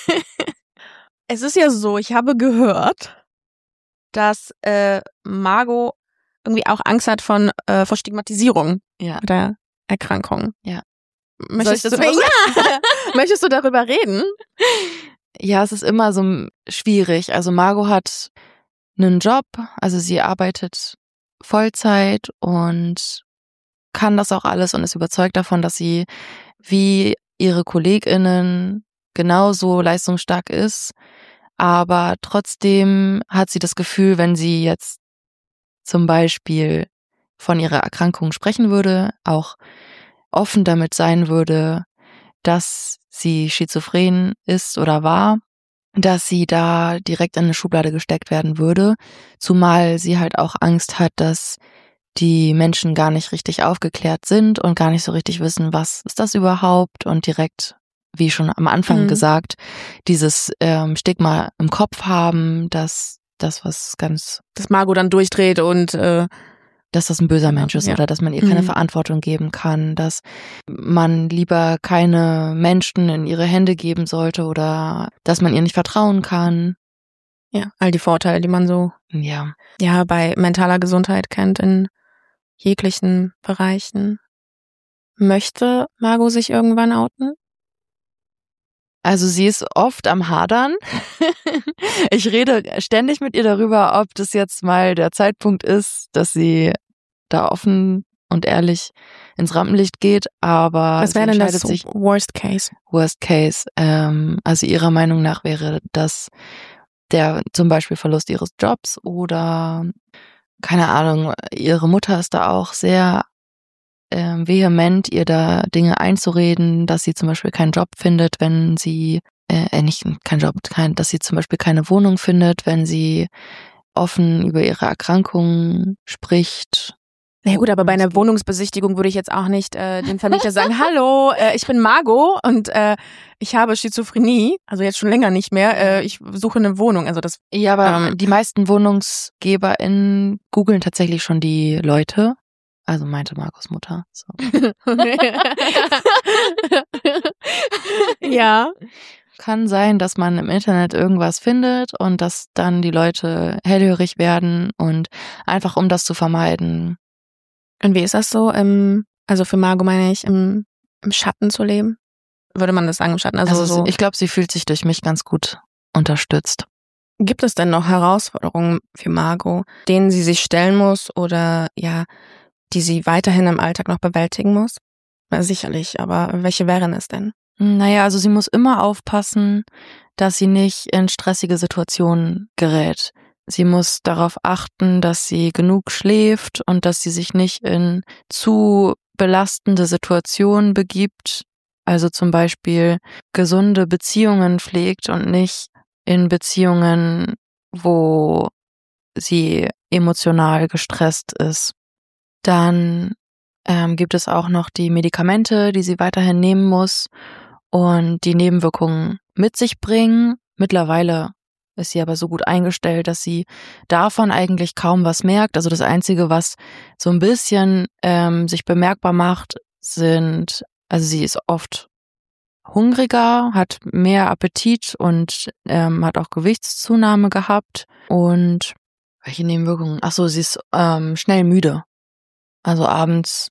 es ist ja so, ich habe gehört, dass äh, Margot irgendwie auch Angst hat von äh, vor Stigmatisierung Ja. der Erkrankung. Ja. Möchtest Soll du, ich dazu was ja. Möchtest du darüber reden? Ja, es ist immer so schwierig. Also Margot hat einen Job, also sie arbeitet Vollzeit und kann das auch alles und ist überzeugt davon, dass sie wie ihre KollegInnen genauso leistungsstark ist. Aber trotzdem hat sie das Gefühl, wenn sie jetzt zum Beispiel von ihrer Erkrankung sprechen würde, auch offen damit sein würde, dass sie schizophren ist oder war, dass sie da direkt in eine Schublade gesteckt werden würde, zumal sie halt auch Angst hat, dass die Menschen gar nicht richtig aufgeklärt sind und gar nicht so richtig wissen, was ist das überhaupt und direkt, wie schon am Anfang Mhm. gesagt, dieses ähm, Stigma im Kopf haben, dass das was ganz, Dass Margot dann durchdreht und äh, dass das ein böser Genau, Mensch ist ja. oder dass man ihr keine Mhm. Verantwortung geben kann, dass man lieber keine Menschen in ihre Hände geben sollte oder dass man ihr nicht vertrauen kann. ja, all die Vorteile, die man so Ja. ja bei mentaler Gesundheit kennt in jeglichen Bereichen. Möchte Margot sich irgendwann outen? Also sie ist oft am Hadern. Ich rede ständig mit ihr darüber, ob das jetzt mal der Zeitpunkt ist, dass sie da offen und ehrlich ins Rampenlicht geht, aber Was sie wäre denn das entscheidet sich Worst Case? Worst Case. Ähm, also ihrer Meinung nach wäre das der zum Beispiel Verlust ihres Jobs oder keine Ahnung, ihre Mutter ist da auch sehr ähm, vehement, ihr da Dinge einzureden, dass sie zum Beispiel keinen Job findet, wenn sie, äh, äh nicht kein Job, kein, dass sie zum Beispiel keine Wohnung findet, wenn sie offen über ihre Erkrankungen spricht. Na ja, gut, aber bei einer Wohnungsbesichtigung würde ich jetzt auch nicht äh, dem Vermieter sagen, hallo, äh, ich bin Margot und äh, ich habe Schizophrenie, also jetzt schon länger nicht mehr, äh, ich suche eine Wohnung. Also das. Ja, aber Ähm, die meisten WohnungsgeberInnen googeln tatsächlich schon die Leute. Also meinte Markus Mutter. So. Ja. Kann sein, dass man im Internet irgendwas findet und dass dann die Leute hellhörig werden und einfach um das zu vermeiden. Und wie ist das so, im, also für Margot meine ich, im, im Schatten zu leben? Würde man das sagen, im Schatten? Also, Also so. ich glaube, sie fühlt sich durch mich ganz gut unterstützt. Gibt es denn noch Herausforderungen für Margot, denen sie sich stellen muss oder ja, die sie weiterhin im Alltag noch bewältigen muss? Ja, sicherlich, aber welche wären es denn? Naja, also sie muss immer aufpassen, dass sie nicht in stressige Situationen gerät. Sie muss darauf achten, dass sie genug schläft und dass sie sich nicht in zu belastende Situationen begibt. Also zum Beispiel gesunde Beziehungen pflegt und nicht in Beziehungen, wo sie emotional gestresst ist. Dann ähm, gibt es auch noch die Medikamente, die sie weiterhin nehmen muss und die Nebenwirkungen mit sich bringen. Mittlerweile ist sie aber so gut eingestellt, dass sie davon eigentlich kaum was merkt. Also das Einzige, was so ein bisschen ähm, sich bemerkbar macht, sind, also sie ist oft hungriger, hat mehr Appetit und ähm, hat auch Gewichtszunahme gehabt und Welche Nebenwirkungen? Ach so, sie ist ähm, schnell müde. Also abends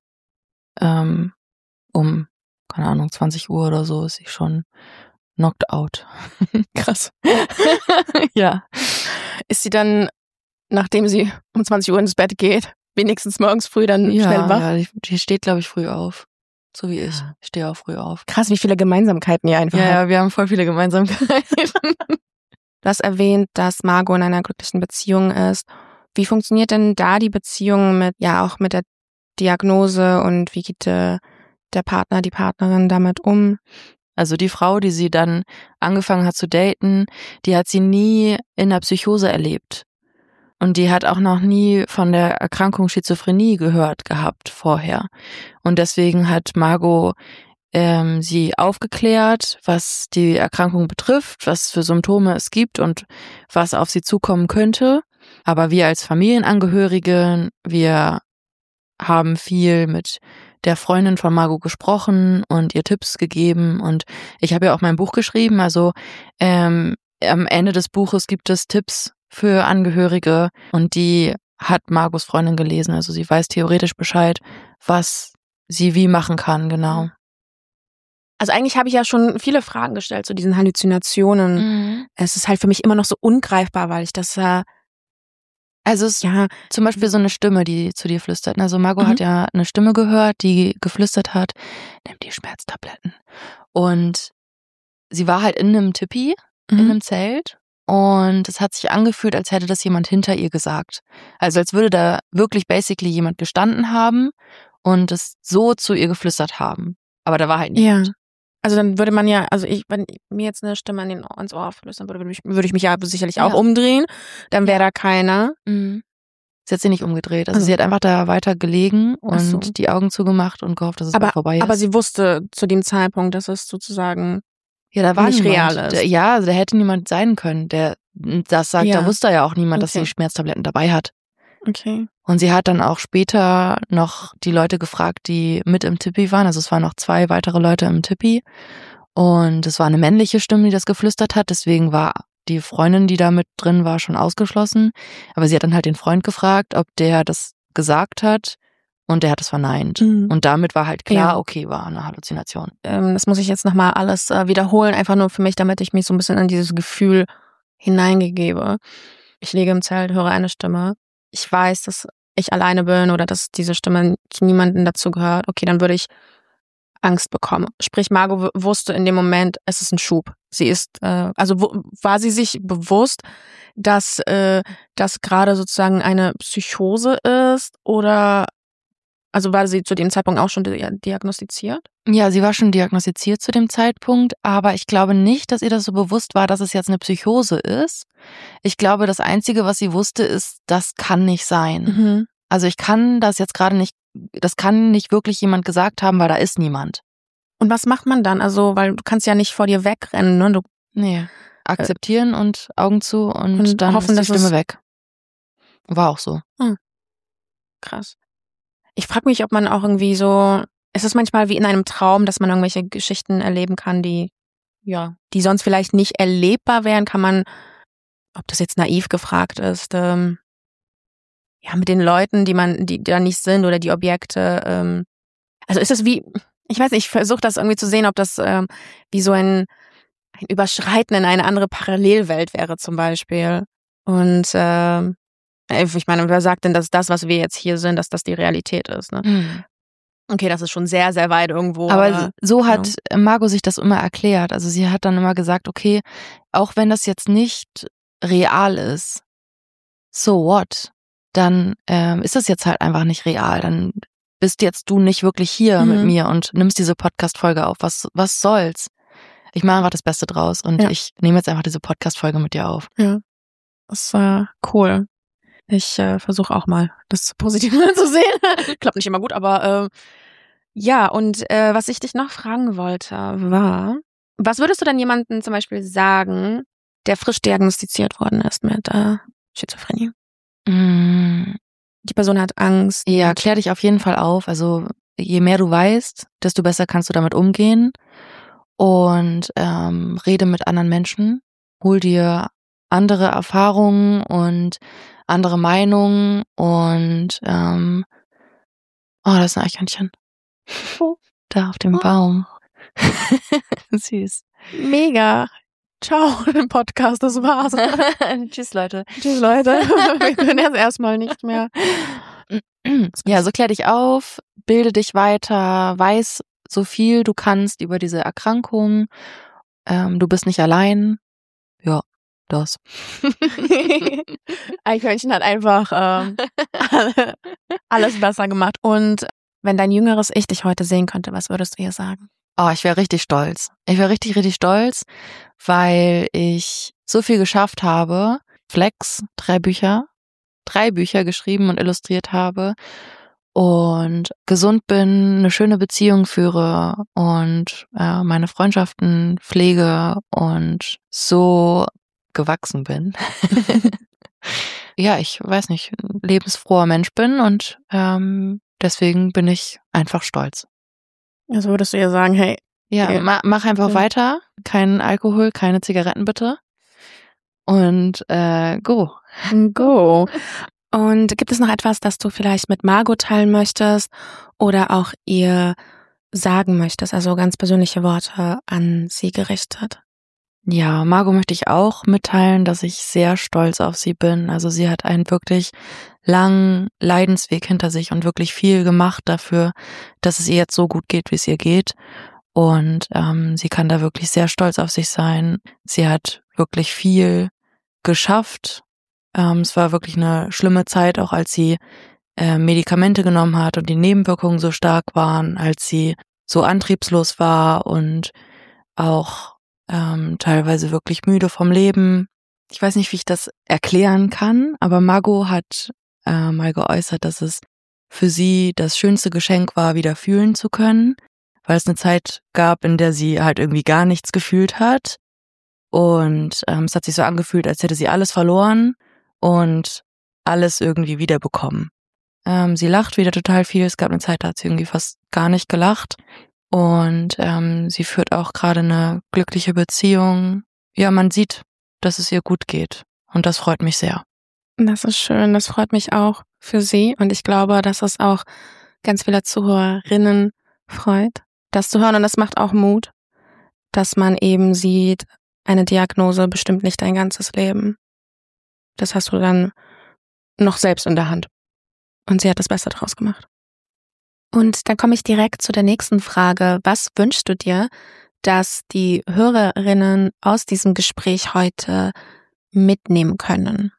ähm, um, keine Ahnung, zwanzig Uhr oder so ist sie schon knocked out. Krass. Ja. Ist sie dann, nachdem sie um zwanzig Uhr ins Bett geht, wenigstens morgens früh dann ja, schnell wach? Ja, die, die steht, glaube ich, früh auf. So wie ich. Ich stehe auch früh auf. Krass, wie viele Gemeinsamkeiten ihr einfach Ja, habt. ja, wir haben voll viele Gemeinsamkeiten. Du hast erwähnt, dass Margot in einer glücklichen Beziehung ist. Wie funktioniert denn da die Beziehung mit, ja, auch mit der Diagnose und wie geht äh, der Partner, die Partnerin damit um? Also die Frau, die sie dann angefangen hat zu daten, die hat sie nie in der Psychose erlebt. Und die hat auch noch nie von der Erkrankung Schizophrenie gehört gehabt vorher. Und deswegen hat Margot ähm, sie aufgeklärt, was die Erkrankung betrifft, was für Symptome es gibt und was auf sie zukommen könnte. Aber wir als Familienangehörige, wir haben viel mit der Freundin von Margot gesprochen und ihr Tipps gegeben. Und ich habe ja auch mein Buch geschrieben. Also ähm, am Ende des Buches gibt es Tipps für Angehörige und die hat Margots Freundin gelesen. Also sie weiß theoretisch Bescheid, was sie wie machen kann, genau. Also eigentlich habe ich ja schon viele Fragen gestellt zu diesen Halluzinationen. Mhm. Es ist halt für mich immer noch so ungreifbar, weil ich das äh, Also es ist ja zum Beispiel so eine Stimme, die zu dir flüstert. Also Margot Mhm. hat ja eine Stimme gehört, die geflüstert hat, nimm die Schmerztabletten. Und sie war halt in einem Tipi, Mhm. in einem Zelt. Und es hat sich angefühlt, als hätte das jemand hinter ihr gesagt. Also als würde da wirklich basically jemand gestanden haben und es so zu ihr geflüstert haben. Aber da war halt niemand. Ja. Also dann würde man ja, also ich, wenn mir jetzt eine Stimme an den, ans Ohr flüstern würde, würde ich, würde ich mich ja sicherlich Ja. auch umdrehen. Dann wäre da keiner. Mhm. Sie hat sich nicht umgedreht. Also Also. sie hat einfach da weiter gelegen und Ach so. die Augen zugemacht und gehofft, dass es Aber, bald vorbei ist. aber sie wusste zu dem Zeitpunkt, dass es sozusagen ja, da war nicht niemand. real ist. Der, ja, also da hätte niemand sein können, der das sagt. Ja. Da wusste ja auch niemand, dass Okay. sie Schmerztabletten dabei hat. Okay. Und sie hat dann auch später noch die Leute gefragt, die mit im Tipi waren. Also es waren noch zwei weitere Leute im Tipi. Und es war eine männliche Stimme, die das geflüstert hat. Deswegen war die Freundin, die da mit drin war, schon ausgeschlossen. Aber sie hat dann halt den Freund gefragt, ob der das gesagt hat. Und der hat es verneint. Mhm. Und damit war halt klar, Ja. okay, war eine Halluzination. Ähm, das muss ich jetzt nochmal alles äh, wiederholen, einfach nur für mich, damit ich mich so ein bisschen in dieses Gefühl hineingegebe. Ich liege im Zelt, höre eine Stimme. Ich weiß, dass ich alleine bin oder dass diese Stimme zu niemandem dazu gehört. Okay, dann würde ich Angst bekommen. Sprich, Margot w- wusste in dem Moment, es ist ein Schub. Sie ist, äh, also wo, war sie sich bewusst, dass äh, das gerade sozusagen eine Psychose ist oder also war sie zu dem Zeitpunkt auch schon di- diagnostiziert? Ja, sie war schon diagnostiziert zu dem Zeitpunkt, aber ich glaube nicht, dass ihr das so bewusst war, dass es jetzt eine Psychose ist. Ich glaube, das Einzige, was sie wusste, ist, das kann nicht sein. Mhm. Also ich kann das jetzt gerade nicht, das kann nicht wirklich jemand gesagt haben, weil da ist niemand. Und was macht man dann? Also, weil du kannst ja nicht vor dir wegrennen, ne? Du Nee. Akzeptieren und Augen zu und, Und dann hoffen, ist die dass Stimme es- weg. War auch so. krass. Ich frage mich, ob man auch irgendwie so, es ist manchmal wie in einem Traum, dass man irgendwelche Geschichten erleben kann, die, ja, die sonst vielleicht nicht erlebbar wären, kann man, ob das jetzt naiv gefragt ist, ähm, ja, mit den Leuten, die man, die da nicht sind oder die Objekte, ähm, also ist es wie, ich weiß nicht, ich versuche das irgendwie zu sehen, ob das ähm, wie so ein, ein Überschreiten in eine andere Parallelwelt wäre zum Beispiel. Und ähm, ich meine, wer sagt denn, dass das, was wir jetzt hier sind, dass das die Realität ist? Ne? Mhm. Okay, das ist schon sehr, sehr weit irgendwo. Aber so hat genau. Margot sich das immer erklärt. Also sie hat dann immer gesagt, okay, auch wenn das jetzt nicht real ist, so what? Dann ähm, ist das jetzt halt einfach nicht real. Dann bist jetzt du nicht wirklich hier Mhm. mit mir und nimmst diese Podcast-Folge auf. Was, was soll's? Ich mache einfach das Beste draus und Ja. ich nehme jetzt einfach diese Podcast-Folge mit dir auf. Ja, das ist äh, cool. Ich äh, versuche auch mal, das positiv zu sehen. Klappt nicht immer gut, aber äh, ja, und äh, was ich dich noch fragen wollte, war, was würdest du denn jemandem zum Beispiel sagen, der frisch diagnostiziert worden ist mit äh, Schizophrenie? Mm, Die Person hat Angst. Ja, und- klär dich auf jeden Fall auf. Also je mehr du weißt, desto besser kannst du damit umgehen. Und ähm, rede mit anderen Menschen. Hol dir andere Erfahrungen und andere Meinungen und ähm, oh, das ist ein Eichhörnchen. Da auf dem Baum. Süß. Mega. Ciao, den Podcast, das war's. Tschüss, Leute. Tschüss, Leute. Wir können jetzt erstmal nicht mehr. Ja, so klär dich auf, bilde dich weiter, weiß so viel du kannst über diese Erkrankung. Ähm, du bist nicht allein. Ja, das. Eichhörnchen hat einfach ähm, alles besser gemacht. Und wenn dein jüngeres Ich dich heute sehen könnte, was würdest du ihr sagen? Oh, ich wäre richtig stolz. Ich wäre richtig, richtig stolz, weil ich so viel geschafft habe. Flex, drei Bücher, drei Bücher geschrieben und illustriert habe und gesund bin, eine schöne Beziehung führe und äh, meine Freundschaften pflege und so gewachsen bin. Ja, ich weiß nicht, ein lebensfroher Mensch bin und ähm, deswegen bin ich einfach stolz. Also würdest du ihr sagen, hey. Ja, ja. ma- mach einfach ja. weiter. Kein Alkohol, keine Zigaretten bitte. Und äh, go. Go. Und gibt es noch etwas, das du vielleicht mit Margot teilen möchtest oder auch ihr sagen möchtest, also ganz persönliche Worte an sie gerichtet? Ja, Margot möchte ich auch mitteilen, dass ich sehr stolz auf sie bin. Also sie hat einen wirklich langen Leidensweg hinter sich und wirklich viel gemacht dafür, dass es ihr jetzt so gut geht, wie es ihr geht. Und ähm, sie kann da wirklich sehr stolz auf sich sein. Sie hat wirklich viel geschafft. Ähm, es war wirklich eine schlimme Zeit, auch als sie äh, Medikamente genommen hat und die Nebenwirkungen so stark waren, als sie so antriebslos war und auch ähm, teilweise wirklich müde vom Leben. Ich weiß nicht, wie ich das erklären kann, aber Margot hat äh, mal geäußert, dass es für sie das schönste Geschenk war, wieder fühlen zu können, weil es eine Zeit gab, in der sie halt irgendwie gar nichts gefühlt hat. Und ähm, es hat sich so angefühlt, als hätte sie alles verloren und alles irgendwie wiederbekommen. Ähm, sie lacht wieder total viel. Es gab eine Zeit, da hat sie irgendwie fast gar nicht gelacht. Und ähm, sie führt auch gerade eine glückliche Beziehung. Ja, man sieht, dass es ihr gut geht. Und das freut mich sehr. Das ist schön. Das freut mich auch für sie. Und ich glaube, dass es auch ganz viele Zuhörerinnen freut, das zu hören. Und das macht auch Mut, dass man eben sieht, eine Diagnose bestimmt nicht dein ganzes Leben. Das hast du dann noch selbst in der Hand. Und sie hat das Beste draus gemacht. Und dann komme ich direkt zu der nächsten Frage. Was wünschst du dir, dass die Hörerinnen aus diesem Gespräch heute mitnehmen können?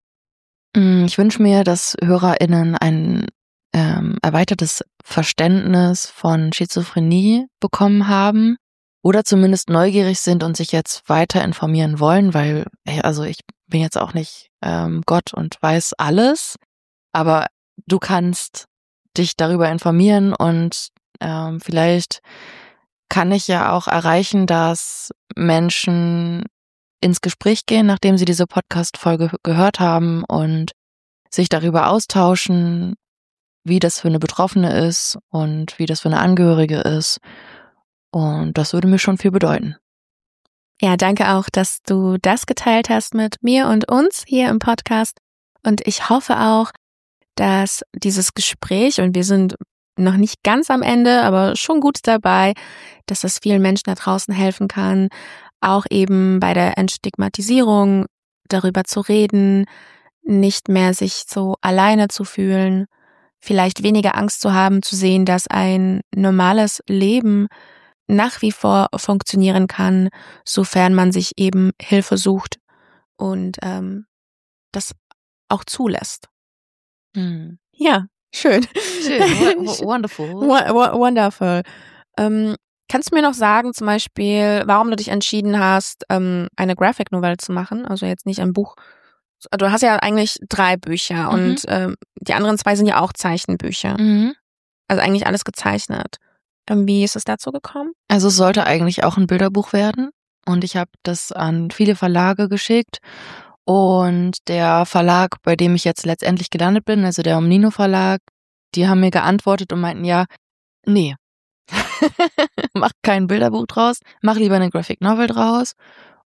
Ich wünsche mir, dass HörerInnen ein ähm, erweitertes Verständnis von Schizophrenie bekommen haben oder zumindest neugierig sind und sich jetzt weiter informieren wollen, weil, also ich bin jetzt auch nicht ähm, Gott und weiß alles, aber du kannst dich darüber informieren und ähm, vielleicht kann ich ja auch erreichen, dass Menschen ins Gespräch gehen, nachdem sie diese Podcast-Folge gehört haben und sich darüber austauschen, wie das für eine Betroffene ist und wie das für eine Angehörige ist. Und das würde mir schon viel bedeuten. Ja, danke auch, dass du das geteilt hast mit mir und uns hier im Podcast. Und ich hoffe auch, dass dieses Gespräch, und wir sind noch nicht ganz am Ende, aber schon gut dabei, dass das vielen Menschen da draußen helfen kann, auch eben bei der Entstigmatisierung darüber zu reden, nicht mehr sich so alleine zu fühlen, vielleicht weniger Angst zu haben, zu sehen, dass ein normales Leben nach wie vor funktionieren kann, sofern man sich eben Hilfe sucht und ähm, das auch zulässt. Hm. Ja, schön. Schön, w- wonderful. w- wonderful. Ähm, kannst du mir noch sagen, zum Beispiel, warum du dich entschieden hast, ähm, eine Graphic Novel zu machen? Also jetzt nicht ein Buch. Du hast ja eigentlich drei Bücher Mhm. und ähm, die anderen zwei sind ja auch Zeichenbücher. Mhm. Also eigentlich alles gezeichnet. Ähm, wie ist es dazu gekommen? Also es sollte eigentlich auch ein Bilderbuch werden und ich habe das an viele Verlage geschickt und der Verlag, bei dem ich jetzt letztendlich gelandet bin, also der Omnino Verlag, die haben mir geantwortet und meinten, ja, nee, mach kein Bilderbuch draus, mach lieber eine Graphic Novel draus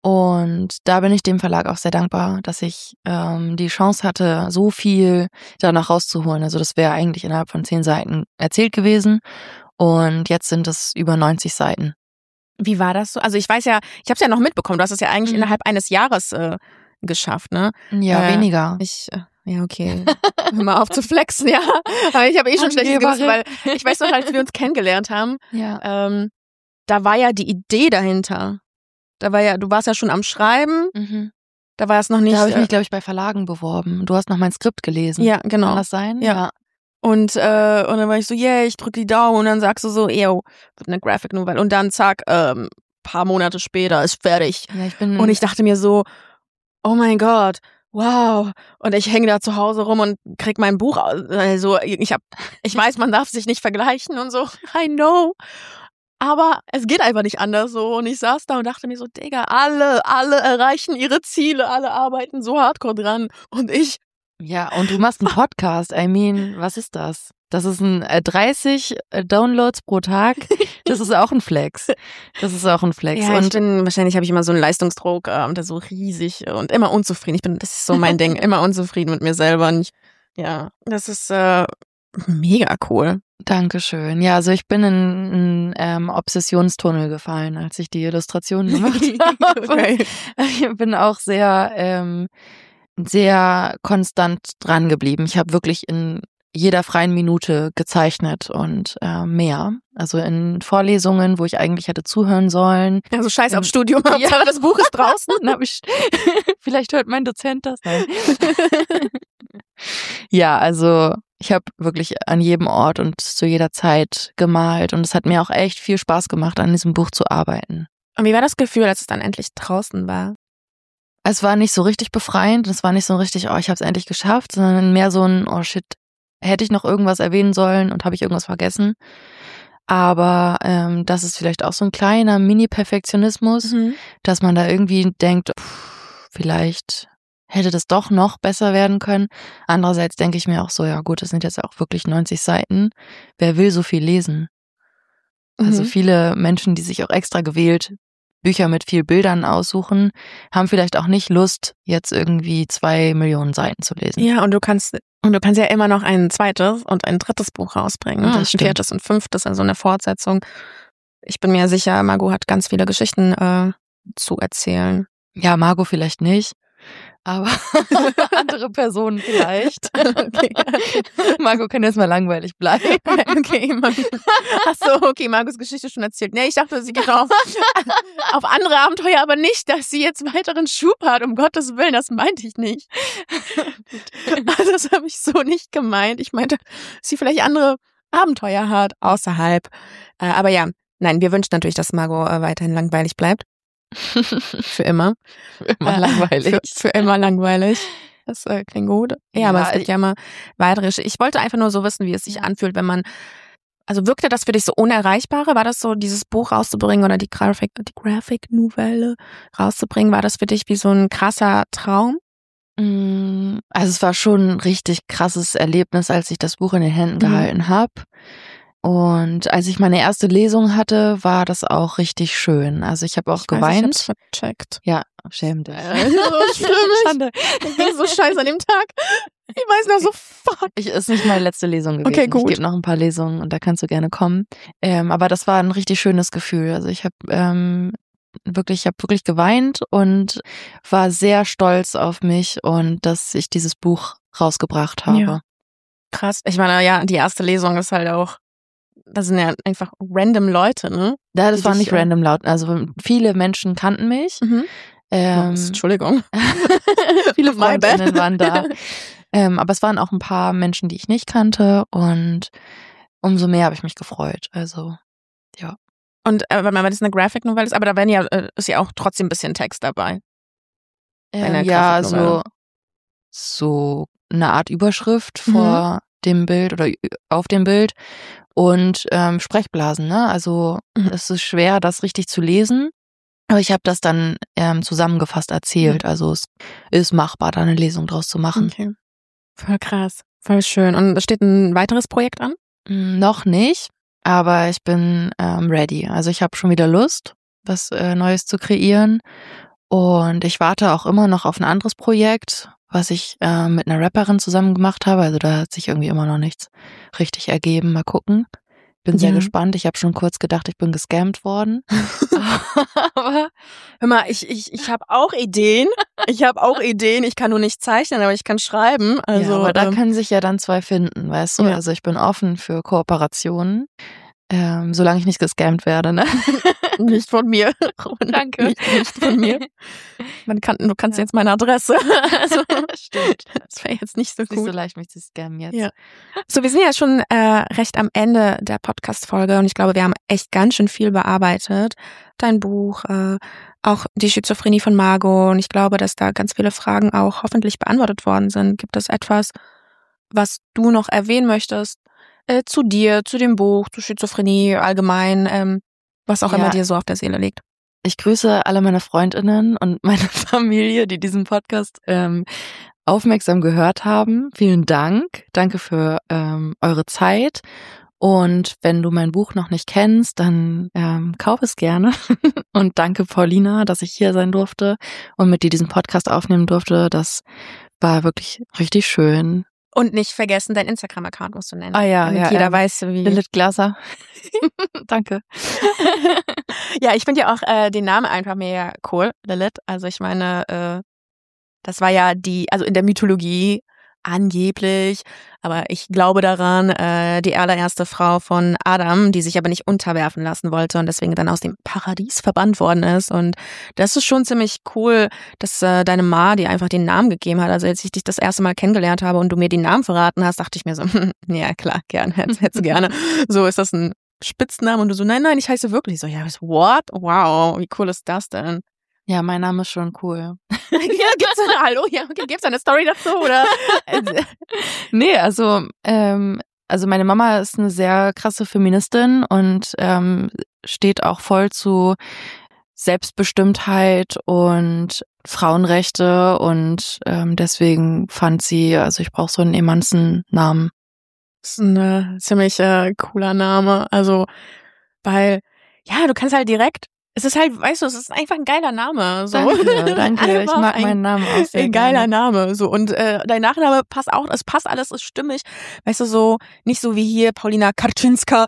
Und da bin ich dem Verlag auch sehr dankbar, dass ich ähm, die Chance hatte, so viel danach rauszuholen. Also das wäre eigentlich innerhalb von zehn Seiten erzählt gewesen. Und jetzt sind es über neunzig Seiten. Wie war das so? Also ich weiß ja, ich habe es ja noch mitbekommen, du hast es ja eigentlich Mhm. innerhalb eines Jahres äh, geschafft, ne? Ja, Äh, weniger. Ich, äh, ja, okay. Hör mal auf zu flexen, ja. Aber ich habe eh schon schlechtes Gewissen, weil ich weiß noch, als wir uns kennengelernt haben, Ja. ähm, da war ja die Idee dahinter. Da war ja, du warst ja schon am Schreiben, Mhm. da war es noch nicht. Da habe ich äh, mich, glaube ich, bei Verlagen beworben. Du hast noch mein Skript gelesen. Ja, genau. Kann das sein? Ja. Und, äh, und dann war ich so, yeah, ich drücke die Daumen und dann sagst du so, ew, wird eine Graphic Novel. Und dann zack, ähm, paar Monate später ist fertig. Ja, ich bin. Und ich dachte mir so, oh mein Gott, wow. Und ich hänge da zu Hause rum und krieg mein Buch. Also ich hab, ich weiß, man darf sich nicht vergleichen und so. I know. Aber es geht einfach nicht anders so. Und ich saß da und dachte mir so, Digga, alle, alle erreichen ihre Ziele, alle arbeiten so hardcore dran. Und ich. Ja, und du machst einen Podcast. I mean, was ist das? Das ist ein äh, dreißig Downloads pro Tag. Das ist auch ein Flex. Das ist auch ein Flex. Ja, und ich bin, wahrscheinlich habe ich immer so einen Leistungsdruck, ähm, der so riesig und immer unzufrieden. Ich bin, das ist so mein Ding, immer unzufrieden mit mir selber. Und ich, ja, das ist äh, mega cool. Dankeschön. Ja, also ich bin in einen ähm, Obsessionstunnel gefallen, als ich die Illustrationen gemacht habe. Okay. Ich bin auch sehr, ähm, sehr konstant dran geblieben. Ich habe wirklich in jeder freien Minute gezeichnet und äh, mehr. Also in Vorlesungen, wo ich eigentlich hätte zuhören sollen. Also scheiß Ähm, auf Studium, ja. Hauptsache das Buch ist draußen. Dann hab ich, vielleicht hört mein Dozent das. Nein. Ja, also ich habe wirklich an jedem Ort und zu jeder Zeit gemalt und es hat mir auch echt viel Spaß gemacht, an diesem Buch zu arbeiten. Und wie war das Gefühl, als es dann endlich draußen war? Es war nicht so richtig befreiend, es war nicht so richtig, oh, ich habe es endlich geschafft, sondern mehr so ein, oh shit, hätte ich noch irgendwas erwähnen sollen und habe ich irgendwas vergessen. Aber ähm, das ist vielleicht auch so ein kleiner Mini-Perfektionismus, Mhm. dass man da irgendwie denkt, pff, vielleicht hätte das doch noch besser werden können. Andererseits denke ich mir auch so, ja gut, das sind jetzt auch wirklich neunzig Seiten. Wer will so viel lesen? Also Mhm. viele Menschen, die sich auch extra gewählt Bücher mit viel Bildern aussuchen, haben vielleicht auch nicht Lust, jetzt irgendwie zwei Millionen Seiten zu lesen. Ja, und du kannst und du kannst ja immer noch ein zweites und ein drittes Buch rausbringen. Ja, Und das ein stimmt. viertes und fünftes, also eine Fortsetzung. Ich bin mir sicher, Margot hat ganz viele Geschichten äh, zu erzählen. Ja, Margot vielleicht nicht, aber andere Personen vielleicht. Okay. Margot kann jetzt mal langweilig bleiben. Okay, Margot. Ach so, okay, Margots Geschichte schon erzählt. Nee, ich dachte, sie geht auf, auf andere Abenteuer, aber nicht, dass sie jetzt weiteren Schub hat. Um Gottes Willen, das meinte ich nicht. Also das habe ich so nicht gemeint. Ich meinte, dass sie vielleicht andere Abenteuer hat, außerhalb. Äh, aber ja, nein, wir wünschen natürlich, dass Margot äh, weiterhin langweilig bleibt. Für immer. Immer Äh, langweilig. Für, für immer langweilig. Das äh, klingt gut. Ja, Ja, aber es gibt ich- ja mal weitere. Gesch- Ich wollte einfach nur so wissen, wie es sich Ja. anfühlt, wenn man. Also wirkte das für dich so unerreichbare? War das so, dieses Buch rauszubringen oder die Graphic, die Graphic Novelle rauszubringen? War das für dich wie so ein krasser Traum? Mm, Also es war schon ein richtig krasses Erlebnis, als ich das Buch in den Händen Mhm. gehalten habe. Und als ich meine erste Lesung hatte, war das auch richtig schön. Also ich habe auch Ich weiß, ich hab's geweint. vercheckt. Ja, schäm dich. Äh, so schlimm. Schande. Ich ging so scheiße an dem Tag. Ich weiß noch so, fuck. Ich, ist nicht meine letzte Lesung gewesen. Okay, gut. Ich gebe noch ein paar Lesungen und da kannst du gerne kommen. Ähm, aber das war ein richtig schönes Gefühl. Also ich habe ähm, wirklich, ich habe wirklich geweint und war sehr stolz auf mich und dass ich dieses Buch rausgebracht habe. Ja. Krass. Ich meine, ja, die erste Lesung ist halt auch, das sind ja einfach random Leute, ne? Ja, das Die war dich, nicht äh, random laut. Also viele Menschen kannten mich. Mhm. Ähm, Ups, Entschuldigung. viele My bad. Freundinnen waren da. Ähm, aber es waren auch ein paar Menschen, die ich nicht kannte und umso mehr habe ich mich gefreut. Also, ja. Und äh, wenn das eine Graphic Novel ist, aber da werden ja, äh, ist ja auch trotzdem ein bisschen Text dabei. Eine Ähm, ja, Grafiknovelle. so, so eine Art Überschrift Mhm. vor dem Bild oder ü- auf dem Bild und ähm, Sprechblasen, ne? Also Mhm. es ist schwer, das richtig zu lesen. Aber ich habe das dann ähm, zusammengefasst erzählt. Also es ist machbar, da eine Lesung draus zu machen. Okay. Voll krass. Voll schön. Und es steht ein weiteres Projekt an? Mm, Noch nicht, aber ich bin ähm, ready. Also ich habe schon wieder Lust, was äh, Neues zu kreieren. Und ich warte auch immer noch auf ein anderes Projekt, was ich äh, mit einer Rapperin zusammen gemacht habe. Also da hat sich irgendwie immer noch nichts richtig ergeben. Mal gucken. Bin sehr Ja. gespannt. Ich habe schon kurz gedacht, ich bin gescammt worden. Aber hör mal, ich, ich, ich habe auch Ideen. Ich habe auch Ideen. Ich kann nur nicht zeichnen, aber ich kann schreiben. Also, ja, aber da ähm, können sich ja dann zwei finden, weißt du? Ja. Also ich bin offen für Kooperationen, ähm, solange ich nicht gescammt werde, ne? nicht von mir. Danke. Nicht, nicht von mir. Man kann, du kannst Ja. jetzt meine Adresse. Also, Stimmt. das wäre jetzt nicht so Ist nicht so gut. leicht, mich zu scammen jetzt. Ja. So, wir sind ja schon äh, recht am Ende der Podcast-Folge und ich glaube, wir haben echt ganz schön viel bearbeitet. Dein Buch, äh, auch die Schizophrenie von Margot, und ich glaube, dass da ganz viele Fragen auch hoffentlich beantwortet worden sind. Gibt es etwas, was du noch erwähnen möchtest äh, zu dir, zu dem Buch, zu Schizophrenie allgemein, ähm, was auch Ja. immer dir so auf der Seele liegt? Ich grüße alle meine Freundinnen und meine Familie, die diesen Podcast ähm, aufmerksam gehört haben. Vielen Dank. Danke für ähm, eure Zeit. Und wenn du mein Buch noch nicht kennst, dann ähm, kauf es gerne. Und danke, Paulina, dass ich hier sein durfte und mit dir diesen Podcast aufnehmen durfte. Das war wirklich richtig schön. Und nicht vergessen, dein Instagram-Account musst du nennen. Ah ja, damit ja, jeder ähm, weiß, wie. Lilith Glaser. Danke. Ja, ich finde ja auch äh, den Namen einfach mega cool, Lilith. Also ich meine, äh, das war ja die, also in der Mythologie angeblich, aber ich glaube daran, äh, die allererste Frau von Adam, die sich aber nicht unterwerfen lassen wollte und deswegen dann aus dem Paradies verbannt worden ist. Und das ist schon ziemlich cool, dass äh, deine Ma dir einfach den Namen gegeben hat. Also als ich dich das erste Mal kennengelernt habe und du mir den Namen verraten hast, dachte ich mir so, ja klar, gern, hättest hättest gerne. So, ist das ein Spitznamen? Und du so, nein, nein, ich heiße wirklich so. Ja, was, what? Wow, wie cool ist das denn? Ja, mein Name ist schon cool. Ja, gibt's eine, hallo, ja, okay, gibt's eine Story dazu, oder? Nee, also, ähm, also meine Mama ist eine sehr krasse Feministin und ähm, steht auch voll zu Selbstbestimmtheit und Frauenrechte und ähm, deswegen fand sie, also ich brauche so einen Emanzen-Namen. Das ist ein äh, ziemlich äh, cooler Name, also, weil, ja, du kannst halt direkt, es ist halt, weißt du, es ist einfach ein geiler Name. So. Danke, danke. Ich mag meinen Namen auch sehr Ein geiler gerne. Name. So. Und äh, dein Nachname passt auch, es passt alles, ist stimmig. Weißt du, so nicht so wie hier Paulina Karczynska.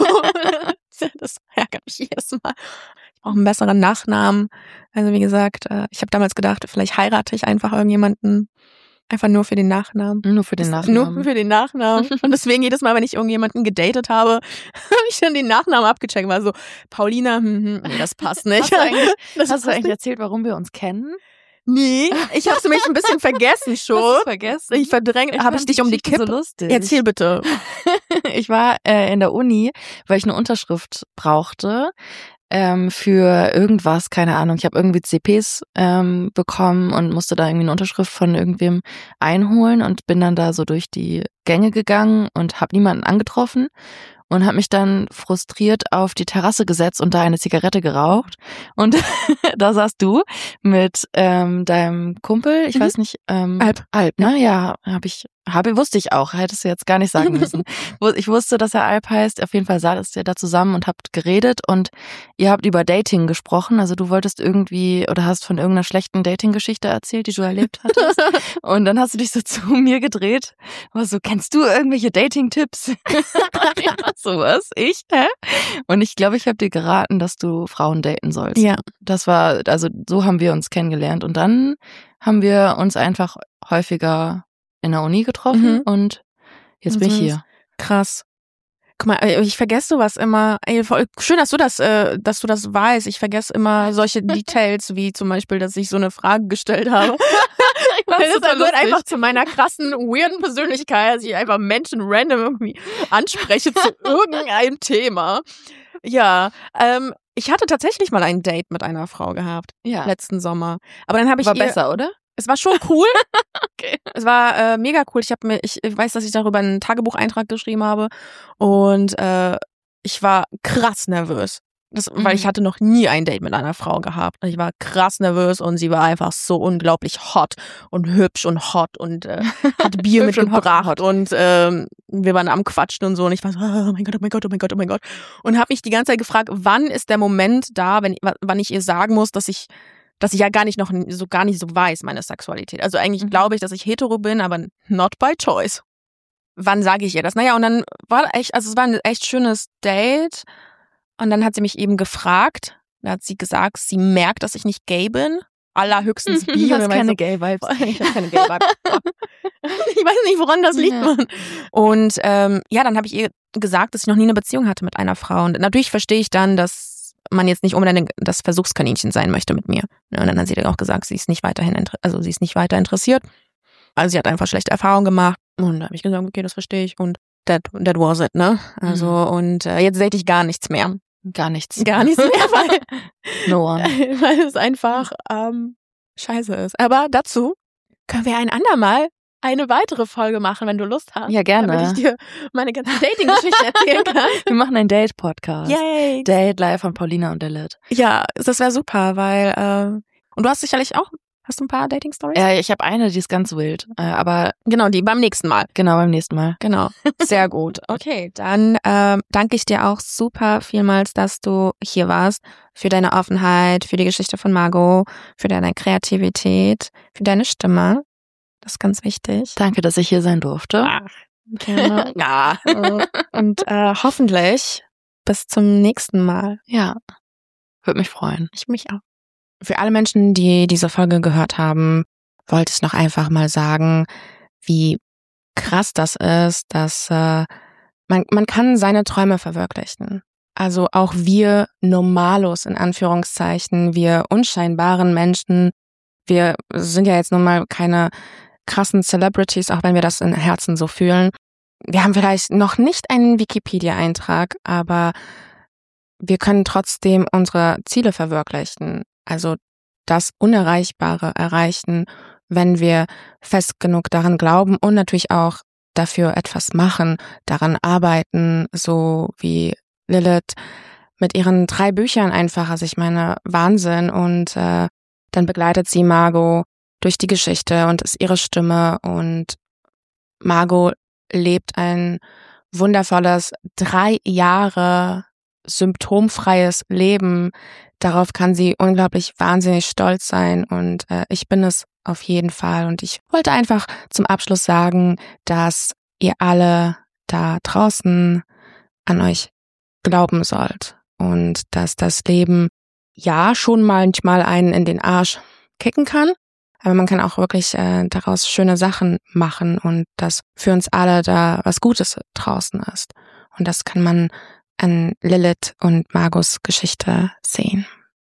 So. Das ärgert mich jedes Mal. Ich brauche einen besseren Nachnamen. Also wie gesagt, äh, ich habe damals gedacht, vielleicht heirate ich einfach irgendjemanden. Einfach nur für den Nachnamen. Nur für den Das- Nachnamen. Nur für den Nachnamen. Und deswegen jedes Mal, wenn ich irgendjemanden gedatet habe, habe ich dann den Nachnamen abgecheckt. War so, Paulina, hm, hm, nee, das passt nicht. Hast du eigentlich, das hast du passt eigentlich nicht. erzählt, warum wir uns kennen? Nee, ich habe es nämlich ein bisschen vergessen schon. Hast du's vergessen? Ich verdrängt, habe ich fand dich um die Geschichte Kippe. so lustig. Erzähl bitte. Ich war äh, in der Uni, weil ich eine Unterschrift brauchte ähm, für irgendwas, keine Ahnung. Ich habe irgendwie C Ps ähm, bekommen und musste da irgendwie eine Unterschrift von irgendwem einholen und bin dann da so durch die Gänge gegangen und habe niemanden angetroffen und habe mich dann frustriert auf die Terrasse gesetzt und da eine Zigarette geraucht. Und da saßt du mit ähm, deinem Kumpel, ich Mhm. weiß nicht, ähm, Alp. Alp, ne? Ja, habe ich, habe wusste ich auch, hättest du jetzt gar nicht sagen müssen. Wo- Ich wusste, dass er Alp heißt. Auf jeden Fall saßt ihr da zusammen und habt geredet und ihr habt über Dating gesprochen. Also du wolltest irgendwie oder hast von irgendeiner schlechten Dating-Geschichte erzählt, die du erlebt hattest. Und dann hast du dich so zu mir gedreht. War so, kennst du irgendwelche Dating-Tipps? So was? Ich? Hä? Und ich glaube, ich habe dir geraten, dass du Frauen daten sollst. Ja. Das war, also so haben wir uns kennengelernt. Und dann haben wir uns einfach häufiger in der Uni getroffen Mhm. und jetzt bin ich Also, hier. Krass. Guck mal, ey, ich vergesse sowas immer. Ey, voll schön, dass du das, äh, dass du das weißt. Ich vergesse immer solche Details, wie zum Beispiel, dass ich so eine Frage gestellt habe. Weil das super gehört lustig. einfach zu meiner krassen, weirden Persönlichkeit, dass ich einfach Menschen random irgendwie anspreche zu irgendeinem Thema. Ja, ähm, ich hatte tatsächlich mal ein Date mit einer Frau gehabt, Ja. letzten Sommer. Aber dann habe ich War ihr, besser, oder? es war schon cool. Okay. Es war äh, mega cool. Ich habe mir, ich weiß, dass ich darüber einen Tagebucheintrag geschrieben habe und äh, ich war krass nervös. Das, weil ich Mhm. hatte noch nie ein Date mit einer Frau gehabt. Und ich war krass nervös und sie war einfach so unglaublich hot und hübsch und hot und äh, hat Bier Hübsch und hot mitgebracht und ähm, wir waren am Quatschen und so und ich war so, oh mein Gott, oh mein Gott, oh mein Gott, oh mein Gott. Und habe mich die ganze Zeit gefragt, wann ist der Moment da, wenn wann ich ihr sagen muss, dass ich dass ich ja gar nicht noch so gar nicht so weiß, meine Sexualität. Also eigentlich Mhm. glaube ich, dass ich hetero bin, aber not by choice. Wann sage ich ihr das? Naja, und dann war echt, also es war ein echt schönes Date. Und dann hat sie mich eben gefragt, da hat sie gesagt, sie merkt, dass ich nicht gay bin. Allerhöchstens bi. Du hast Und keine so, Gay-Vibes. Ich habe keine Gay-Vibes. Ich weiß nicht, woran das liegt, Ja. Mann. Und ähm, ja, dann habe ich ihr gesagt, dass ich noch nie eine Beziehung hatte mit einer Frau. Und natürlich verstehe ich dann, dass man jetzt nicht unbedingt das Versuchskaninchen sein möchte mit mir. Und dann hat sie dann auch gesagt, sie ist nicht weiterhin, inter- also sie ist nicht weiter interessiert. Also sie hat einfach schlechte Erfahrungen gemacht. Und da habe ich gesagt, okay, das verstehe ich. Und that, that was it, ne? Also, Mhm. und äh, jetzt date ich gar nichts mehr. Gar nichts. Gar nichts mehr, weil, No one. weil es einfach ähm, scheiße ist. Aber dazu können wir ein andermal eine weitere Folge machen, wenn du Lust hast. Ja, gerne. Damit ich dir meine ganze Dating-Geschichte erzählen kann. Wir machen einen Date-Podcast. Yay! Date live von Paulina und Lilith. Ja, das wäre super, weil äh, und du hast sicherlich auch, hast du ein paar Dating-Stories? Ja, ich habe eine, die ist ganz wild. Äh, aber Genau, die beim nächsten Mal. genau, beim nächsten Mal. Genau, sehr gut. Okay, dann ähm, danke ich dir auch super vielmals, dass du hier warst, für deine Offenheit, für die Geschichte von Margot, für deine Kreativität, für deine Stimme. Das ist ganz wichtig. Danke, dass ich hier sein durfte. Ach, gerne. Ja. Und äh, hoffentlich bis zum nächsten Mal. Ja, würde mich freuen. Ich mich auch. Für alle Menschen, die diese Folge gehört haben, wollte ich noch einfach mal sagen, wie krass das ist, dass äh, man, man kann seine Träume verwirklichen. Also auch wir Normalos in Anführungszeichen, wir unscheinbaren Menschen, wir sind ja jetzt nun mal keine krassen Celebrities, auch wenn wir das im Herzen so fühlen. Wir haben vielleicht noch nicht einen Wikipedia-Eintrag, aber wir können trotzdem unsere Ziele verwirklichen. Also das Unerreichbare erreichen, wenn wir fest genug daran glauben und natürlich auch dafür etwas machen, daran arbeiten, so wie Lilith mit ihren drei Büchern einfach. Also ich meine, Wahnsinn. Und äh, dann begleitet sie Margot durch die Geschichte und ist ihre Stimme. Und Margot lebt ein wundervolles drei Jahre symptomfreies Leben. Darauf kann sie unglaublich wahnsinnig stolz sein und äh, ich bin es auf jeden Fall. Und ich wollte einfach zum Abschluss sagen, dass ihr alle da draußen an euch glauben sollt und dass das Leben ja schon manchmal einen in den Arsch kicken kann, aber man kann auch wirklich äh, daraus schöne Sachen machen und dass für uns alle da was Gutes draußen ist. Und das kann man an Lilith und Margots Geschichte sehen.